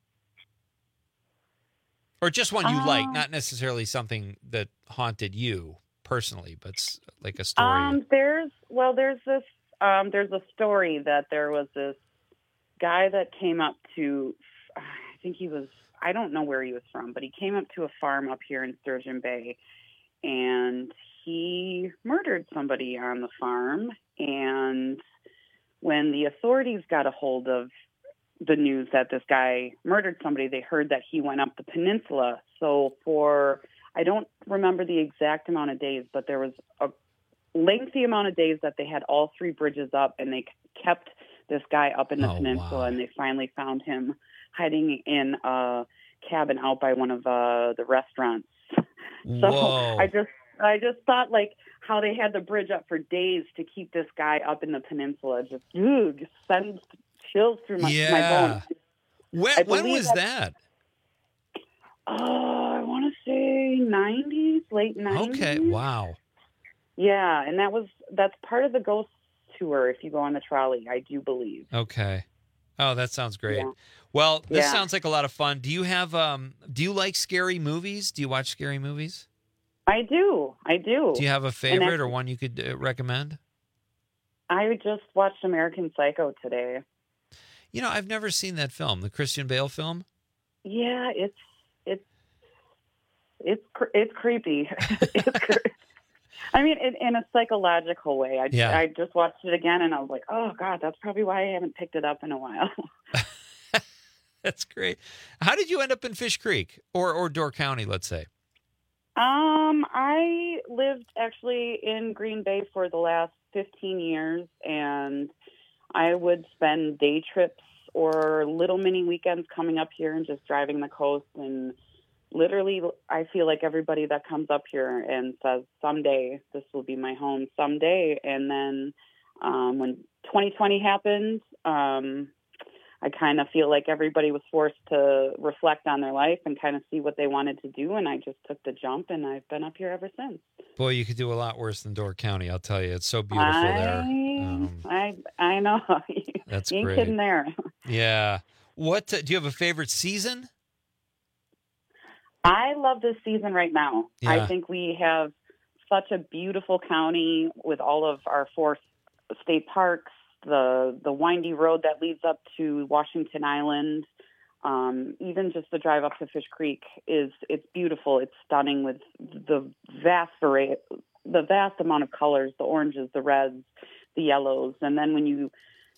or just one you uh, like, not necessarily something that haunted you personally, but like a story? Um, there's well, there's this um, there's a story that there was this guy that came up to, I think he was. I don't know where he was from, but he came up to a farm up here in Sturgeon Bay, and he murdered somebody on the farm. And when the authorities got a hold of the news that this guy murdered somebody, they heard that he went up the peninsula. So for, I don't remember the exact amount of days, but there was a lengthy amount of days that they had all three bridges up, and they kept this guy up in the oh, peninsula, wow. and they finally found him hiding in a cabin out by one of uh, the restaurants. So Whoa. I just I just thought like how they had the bridge up for days to keep this guy up in the peninsula. Just, ooh, just sends chills through my, yeah. my bones. When, when was that? Oh, uh, I want to say nineties, late nineties. Okay, wow. Yeah, and that was that's part of the ghost tour if you go on the trolley, I do believe. Okay. Oh, that sounds great. Yeah. Well, this yeah. sounds like a lot of fun. Do you have um do you like scary movies? Do you watch scary movies? I do. I do. Do you have a favorite or one you could uh, recommend? I just watched American Psycho today. You know, I've never seen that film, the Christian Bale film. Yeah, it's it's it's it's creepy. it's cre- I mean, in, in a psychological way. I, yeah. I just watched it again, and I was like, oh, God, that's probably why I haven't picked it up in a while. That's great. How did you end up in Fish Creek or, or Door County, let's say? Um, I lived actually in Green Bay for the last fifteen years, and I would spend day trips or little mini weekends coming up here and just driving the coast. And literally, I feel like everybody that comes up here and says, someday this will be my home, someday. And then um, when twenty twenty happened, um, I kind of feel like everybody was forced to reflect on their life and kind of see what they wanted to do. And I just took the jump, and I've been up here ever since. Boy, you could do a lot worse than Door County, I'll tell you. It's so beautiful I, there. Um, I I know. That's you ain't great. kidding there. Yeah. What uh, do you have a favorite season? I love this season right now. Yeah. I think we have such a beautiful county with all of our four state parks, the the windy road that leads up to Washington Island. Um, even just the drive up to Fish Creek is it's beautiful. It's stunning with the vast array, the vast amount of colors, the oranges, the reds, the yellows. And then when you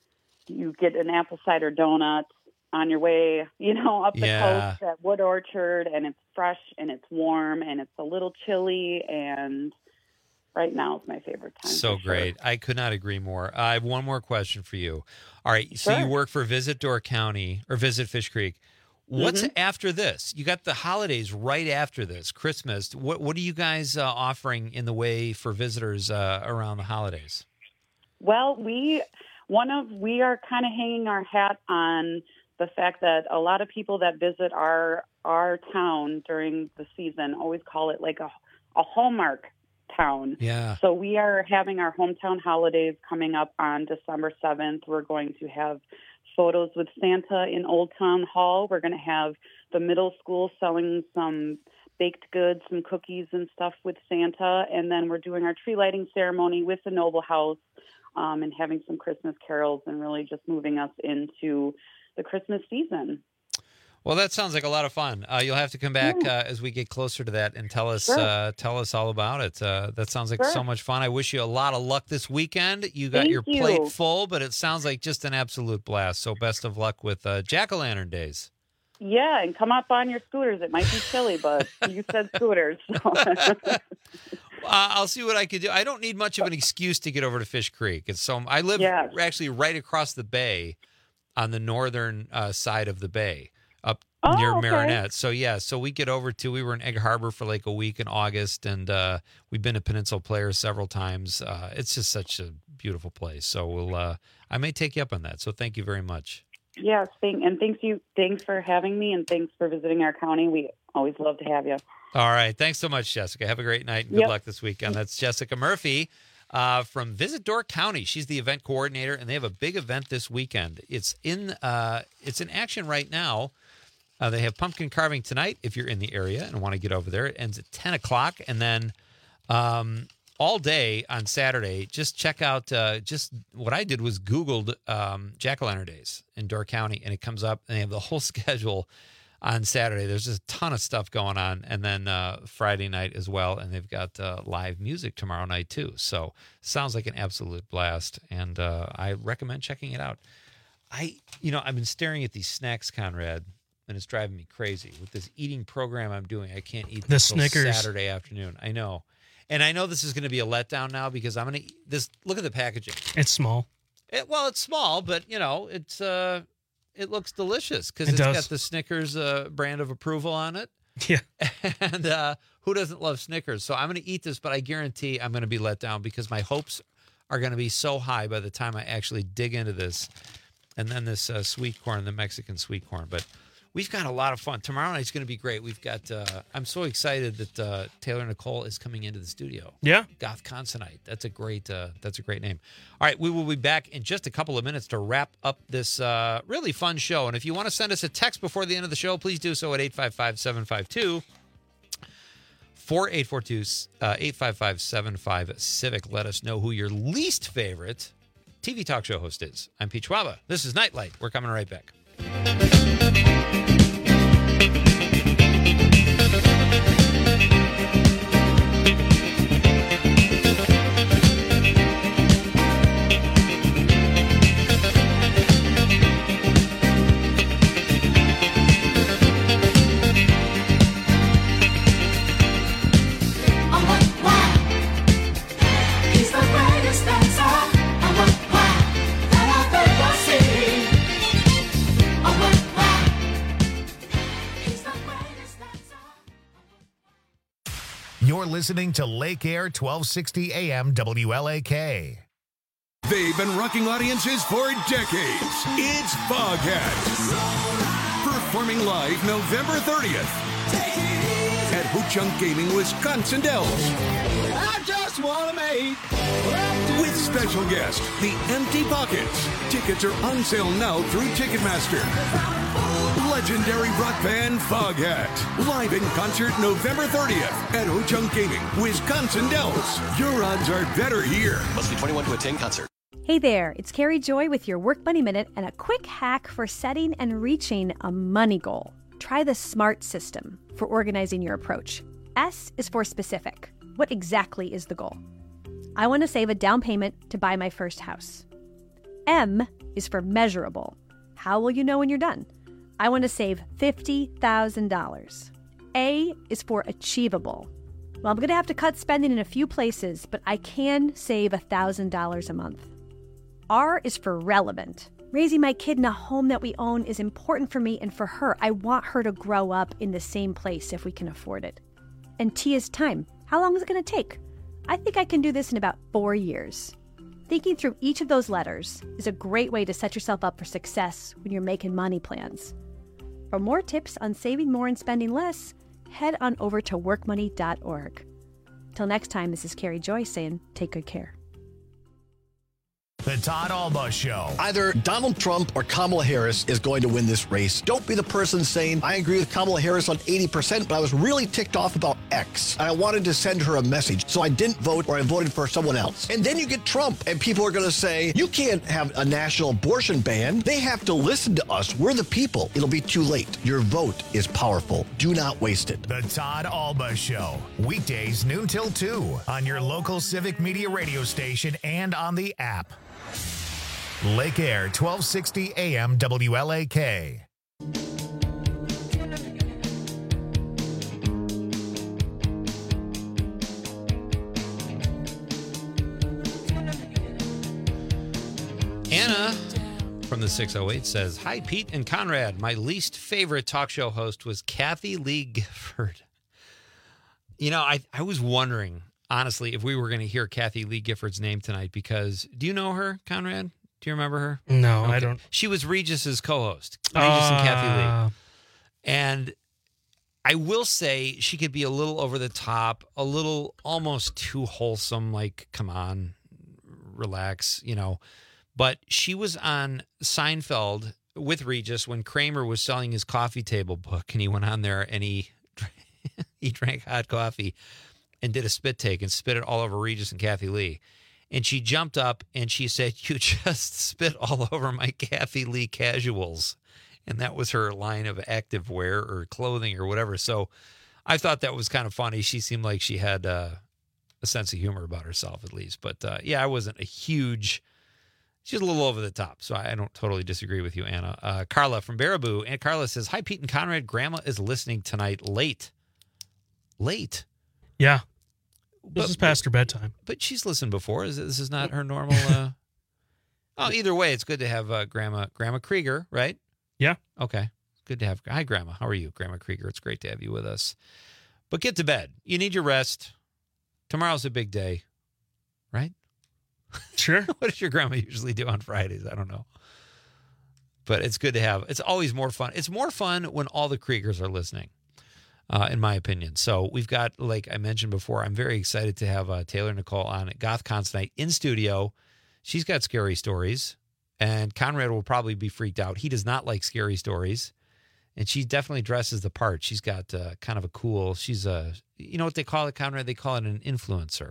you get an apple cider donut on your way, you know, up the Yeah. coast at Wood Orchard, and it's fresh and it's warm and it's a little chilly, and right now is my favorite time. So for sure. great. I could not agree more. I have one more question for you. All right. So Sure. you work for Visit Door County or Visit Fish Creek. What's Mhm. after this? You got the holidays right after this, Christmas. What What are you guys uh, offering in the way for visitors uh, around the holidays? Well, we one of we are kind of hanging our hat on the fact that a lot of people that visit our our town during the season always call it like a a hallmark town. Yeah. So we are having our hometown holidays coming up on December seventh. We're going to have photos with Santa in Old Town Hall. We're going to have the middle school selling some baked goods, some cookies and stuff with Santa. And then we're doing our tree lighting ceremony with the Noble House um, and having some Christmas carols and really just moving us into the Christmas season. Well, that sounds like a lot of fun. Uh, you'll have to come back uh, as we get closer to that and tell us Sure. uh, tell us all about it. Uh, that sounds like Sure. so much fun. I wish you a lot of luck this weekend. You got Thank your you. plate full, but it sounds like just an absolute blast. So best of luck with uh, Jack-o'-lantern days. Yeah, and come up on your scooters. It might be chilly, but you said scooters. So. Uh, I'll see what I can do. I don't need much of an excuse to get over to Fish Creek. It's so I live Yes. actually right across the bay, on the northern uh, side of the bay, up Oh, near okay. Marinette. So yeah, so we get over to. We were in Egg Harbor for like a week in August, and uh, we've been to Peninsula Players several times. Uh, it's just such a beautiful place. So we'll. Uh, I may take you up on that. So thank you very much. Yes, thank, and thanks you. Thanks for having me, and thanks for visiting our county. We always love to have you. All right. Thanks so much, Jessica. Have a great night and good Yep. luck this weekend. That's Jessica Murphy uh, from Visit Door County. She's the event coordinator, and they have a big event this weekend. It's in uh, it's in action right now. Uh, they have pumpkin carving tonight if you're in the area and want to get over there. It ends at ten o'clock. And then um, all day on Saturday, just check out, uh, just what I did was Googled um, Jack-o'-lantern days in Door County, and it comes up, and they have the whole schedule on Saturday. There's just a ton of stuff going on. And then uh, Friday night as well. And they've got uh, live music tomorrow night too. So sounds like an absolute blast. And uh, I recommend checking it out. I, you know, I've been staring at these snacks, Conrad, and it's driving me crazy with this eating program I'm doing. I can't eat The this till Snickers. Saturday afternoon. I know. And I know this is going to be a letdown now because I'm going to this. Look at the packaging. It's small. It, well, it's small, but you know, it's uh, it looks delicious because It it's does. got the Snickers uh, brand of approval on it. Yeah. And uh, who doesn't love Snickers? So I'm going to eat this, but I guarantee I'm going to be let down because my hopes are going to be so high by the time I actually dig into this. And then this uh, sweet corn, the Mexican sweet corn. But we've got a lot of fun. Tomorrow night's going to be great. We've got, uh, I'm so excited that uh, Taylor Nicole is coming into the studio. Yeah. Goth Consonite. That's a great, uh, that's a great name. All right. We will be back in just a couple of minutes to wrap up this uh, really fun show. And if you want to send us a text before the end of the show, please do so at eight five five, seven five two, four eight four two, uh, eight five five, seven five Civic. Let us know who your least favorite T V talk show host is. I'm Pete Schwaba. This is Nightlight. We're coming right back. He's the greatest dancer. I want why that I've ever seen. listening to Lake Air twelve sixty A M W L A K. They've been rocking audiences for decades. It's Foghat. Performing live November thirtieth at Ho-Chunk Gaming, Wisconsin Dells. I just want to make with special guest, The Empty Pockets. Tickets are on sale now through Ticketmaster. Legendary rock band Foghat. Live in concert November thirtieth at Ho-Chunk Gaming, Wisconsin Dells. Your odds are better here. Must be twenty-one to attend concert. Hey there, it's Carrie Joy with your Work Money Minute and a quick hack for setting and reaching a money goal. Try the SMART system for organizing your approach. S is for specific. What exactly is the goal? I want to save a down payment to buy my first house. M is for measurable. How will you know when you're done? I want to save fifty thousand dollars. A is for achievable. Well, I'm going to have to cut spending in a few places, but I can save one thousand dollars a month. R is for relevant. Raising my kid in a home that we own is important for me and for her. I want her to grow up in the same place if we can afford it. And T is time. How long is it going to take? I think I can do this in about four years. Thinking through each of those letters is a great way to set yourself up for success when you're making money plans. For more tips on saving more and spending less, head on over to work money dot org. Till next time, this is Carrie Joy saying, take good care. The Todd Alba Show. Either Donald Trump or Kamala Harris is going to win this race. Don't be the person saying, I agree with Kamala Harris on eighty percent, but I was really ticked off about X. And I wanted to send her a message, so I didn't vote or I voted for someone else. And then you get Trump, and people are going to say, you can't have a national abortion ban. They have to listen to us. We're the people. It'll be too late. Your vote is powerful. Do not waste it. The Todd Alba Show. Weekdays noon till two on your local Civic Media radio station and on the app. Lake Air twelve sixty A M W L A K. Anna from the six oh eight says, hi, Pete and Conrad. My least favorite talk show host was Kathy Lee Gifford. You know, I, I was wondering, honestly, if we were going to hear Kathy Lee Gifford's name tonight because, do you know her, Conrad? Do you remember her? No, okay. I don't. She was Regis's co-host, Regis uh, and Kathy Lee. And I will say she could be a little over the top, a little almost too wholesome, like, come on, relax, you know. But she was on Seinfeld with Regis when Kramer was selling his coffee table book, and he went on there and he he drank hot coffee and did a spit take and spit it all over Regis and Kathy Lee. And she jumped up and she said, you just spit all over my Kathy Lee casuals. And that was her line of active wear or clothing or whatever. So I thought that was kind of funny. She seemed like she had uh, a sense of humor about herself, at least. But uh, yeah, I wasn't a huge, she's a little over the top. So I don't totally disagree with you, Anna. Uh, Carla from Baraboo. And Carla says, hi, Pete and Conrad. Grandma is listening tonight late. Late? Yeah. This But- is past her bedtime. But she's listened before. Is This is not her normal. Uh... oh, either way, it's good to have uh, Grandma Grandma Krieger, right? Yeah. Okay. Good to have. Hi, Grandma. How are you, Grandma Krieger? It's great to have you with us. But get to bed. You need your rest. Tomorrow's a big day, right? Sure. What does your grandma usually do on Fridays? I don't know. But it's good to have. It's always more fun. It's more fun when all the Kriegers are listening. Uh, in my opinion. So we've got, like I mentioned before, I'm very excited to have uh, Taylor Nicole on at GothCon tonight in studio. She's got scary stories, and Conrad will probably be freaked out. He does not like scary stories, and she definitely dresses the part. She's got uh, kind of a cool, she's a, you know what they call it, Conrad? They call it an influencer.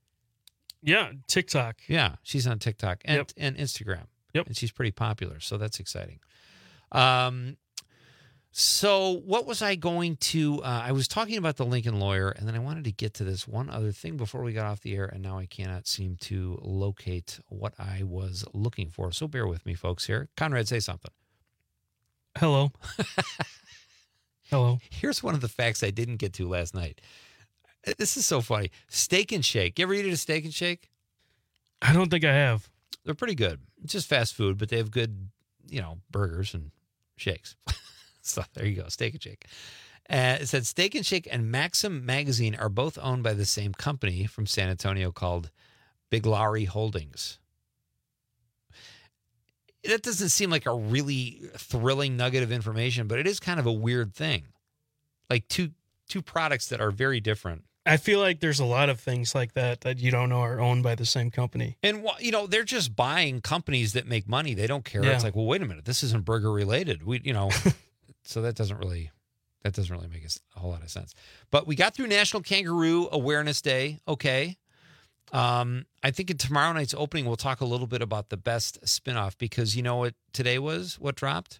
Yeah, TikTok. Yeah, she's on TikTok and, Yep. and Instagram. Yep. And she's pretty popular, so that's exciting. Um, So what was I going to, uh, I was talking about the Lincoln Lawyer, and then I wanted to get to this one other thing before we got off the air, and now I cannot seem to locate what I was looking for. So bear with me, folks, here. Conrad, say something. Hello. Hello. Here's one of the facts I didn't get to last night. This is so funny. Steak and Shake. You ever eat at a Steak and Shake? I don't think I have. They're pretty good. It's just fast food, but they have good, you know, burgers and shakes. So there you go, Steak and Shake. Uh, it said Steak and Shake and Maxim Magazine are both owned by the same company from San Antonio called Big Lowry Holdings. That doesn't seem like a really thrilling nugget of information, but it is kind of a weird thing. Like two two products that are very different. I feel like there's a lot of things like that that you don't know are owned by the same company. And, you know, they're just buying companies that make money. They don't care. Yeah. It's like, well, wait a minute. This isn't burger related. We, you know, so that doesn't really, that doesn't really make a whole lot of sense. But we got through National Kangaroo Awareness Day. Okay. Um, I think in tomorrow night's opening, we'll talk a little bit about the best spinoff because you know what today was? What dropped?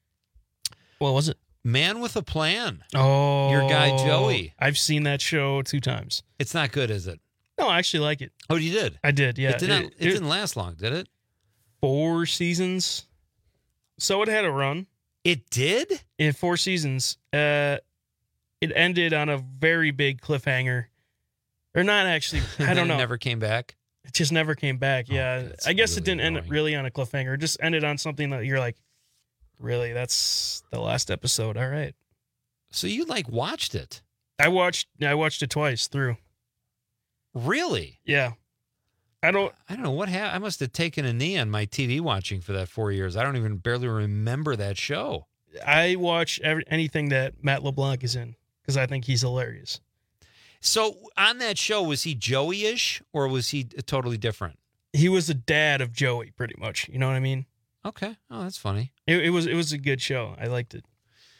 What was it? Man with a Plan. Oh, your guy Joey. I've seen that show two times. It's not good, is it? No, I actually like it. Oh, you did? I did. Yeah, It didn't. It, it- didn't last long, did it? Four seasons. So it had a run. It did? In four seasons. Uh, it ended on a very big cliffhanger. Or not actually. I Then don't it know. never came back. It just never came back. Yeah. that's I guess it really didn't annoying. end really on a cliffhanger. It just ended on something that you're like, really? That's the last episode. All right. So you like watched it? I watched I watched it twice through. Really? Yeah. I don't I don't know what happened. I must have taken a knee on my T V watching for that four years. I don't even barely remember that show. I watch every, anything that Matt LeBlanc is in because I think he's hilarious. So on that show, was he Joey-ish or was he totally different? He was the dad of Joey, pretty much. You know what I mean? Okay. Oh, that's funny. It, it was it was a good show. I liked it.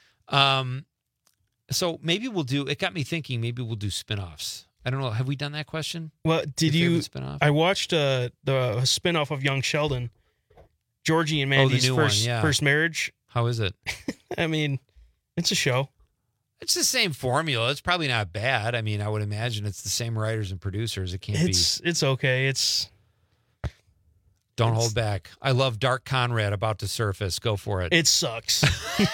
Um, so maybe we'll do. It got me thinking. Maybe we'll do spinoffs. I don't know. Have we done that question? Well, did Your you? favorite spinoff? I watched uh, the spinoff of Young Sheldon, Georgie and Oh, the Mandy's new one, first yeah. first marriage. How is it? I mean, it's a show. It's the same formula. It's probably not bad. I mean, I would imagine it's the same writers and producers. It can't It's it's okay. It's be. Don't hold back. I love Dark Conrad about to surface. Go for it. it sucks.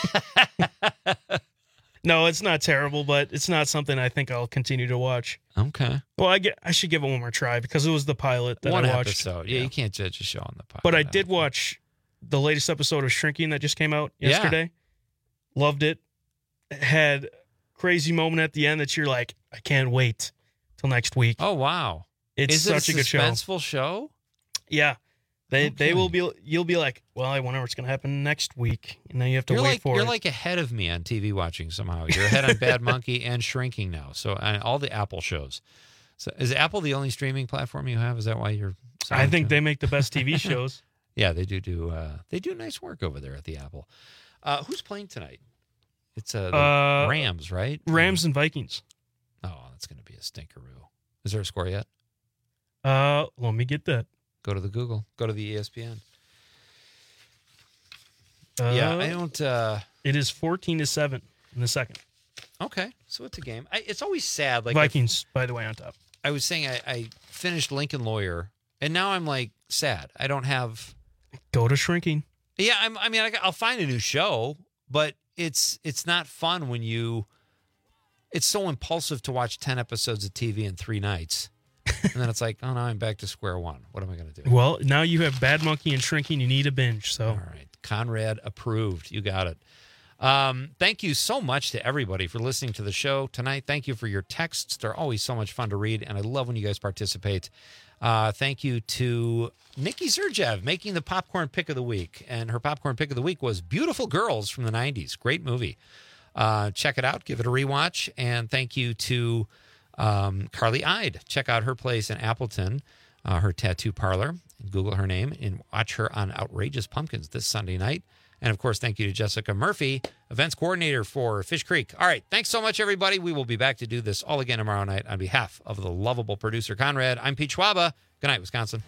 No, it's not terrible, but it's not something I think I'll continue to watch. Okay. Well, I get I should give it one more try because it was the pilot that One I watched. episode. Yeah, you can't judge a show on the pilot. But I did watch the latest episode of Shrinking that just came out Yeah. yesterday. Loved it. Had crazy moment at the end that you're like, I can't wait till next week. Oh wow! It's Is such it a good show. suspenseful show? Yeah. They they Okay. will be you'll be like, well, I wonder what's gonna happen next week. And then you have to You're wait like for you're it. like ahead of me on T V watching somehow. You're ahead on Bad Monkey and Shrinking now. So uh, all the Apple shows. So is Apple the only streaming platform you have? Is that why you're? I think they make the best T V shows. Yeah, they do do uh, they do nice work over there at the Apple. Uh, who's playing tonight? It's uh, the Uh, Rams, right? Rams and Vikings. Oh, that's going to be a stinkeroo. Is there a score yet? Uh let me get that. Go to the Google. Go to the E S P N. Uh, yeah, I don't. Uh, it is fourteen to seven in the second. okay, so it's a game. I, it's always sad. Like Vikings, by the way, on top. I was saying, I, I finished Lincoln Lawyer, and now I'm like sad. I don't have. Go to Shrinking. Yeah, I'm, I mean, I, I'll find a new show, but it's it's not fun when you. It's so impulsive to watch ten episodes of T V in three nights, and then it's like, oh no, I'm back to square one. What am I going to do? Well, now you have Bad Monkey and Shrinking. You need a binge. So All right, Conrad approved. You got it. Um, thank you so much to everybody for listening to the show tonight. Thank you for your texts. They're always so much fun to read, and I love when you guys participate. Uh, thank you to Nikki Zerjev making the popcorn pick of the week. And her popcorn pick of the week was Beautiful Girls from the nineties. Great movie. Uh, check it out. Give it a rewatch. And thank you to um, Carly Ide. Check out her place in Appleton, uh, her tattoo parlor. Google her name and watch her on Outrageous Pumpkins this Sunday night. And, of course, thank you to Jessica Murphy, events coordinator for Fish Creek. All right. Thanks so much, everybody. We will be back to do this all again tomorrow night. On behalf of the lovable producer, Conrad, I'm Pete Schwaba. Good night, Wisconsin.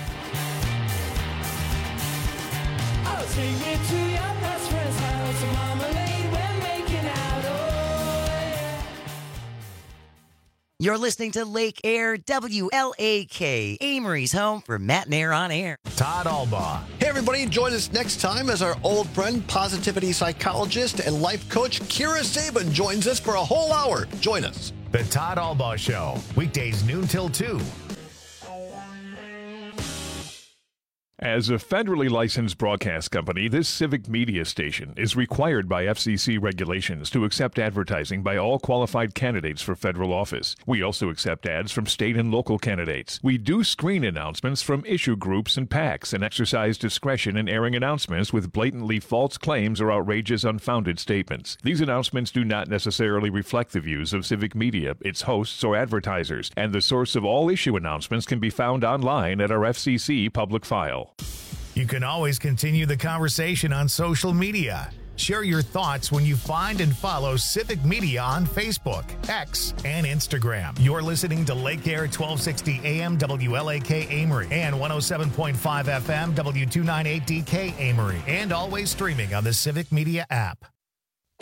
I'll take me to your best friend's house. Marmalade, we're making out. Oh, yeah. You're listening to Lake Air W L A K, Amory's home for Matt and Air on Air. Todd Albaugh. Hey, everybody, join us next time as our old friend, positivity psychologist and life coach, Kira Sabin, joins us for a whole hour. Join us. The Todd Albaugh Show, weekdays noon till two. As a federally licensed broadcast company, this civic media station is required by F C C regulations to accept advertising by all qualified candidates for federal office. We also accept ads from state and local candidates. We do screen announcements from issue groups and PACs and exercise discretion in airing announcements with blatantly false claims or outrageous, unfounded statements. These announcements do not necessarily reflect the views of civic media, its hosts, or advertisers, and the source of all issue announcements can be found online at our F C C public file. You can always continue the conversation on social media. Share your thoughts when you find and follow Civic Media on Facebook, X, and Instagram. You're listening to Lake Air twelve sixty A M W L A K Amory and one oh seven point five F M W two ninety-eight D K Amory, and always streaming on the Civic Media app.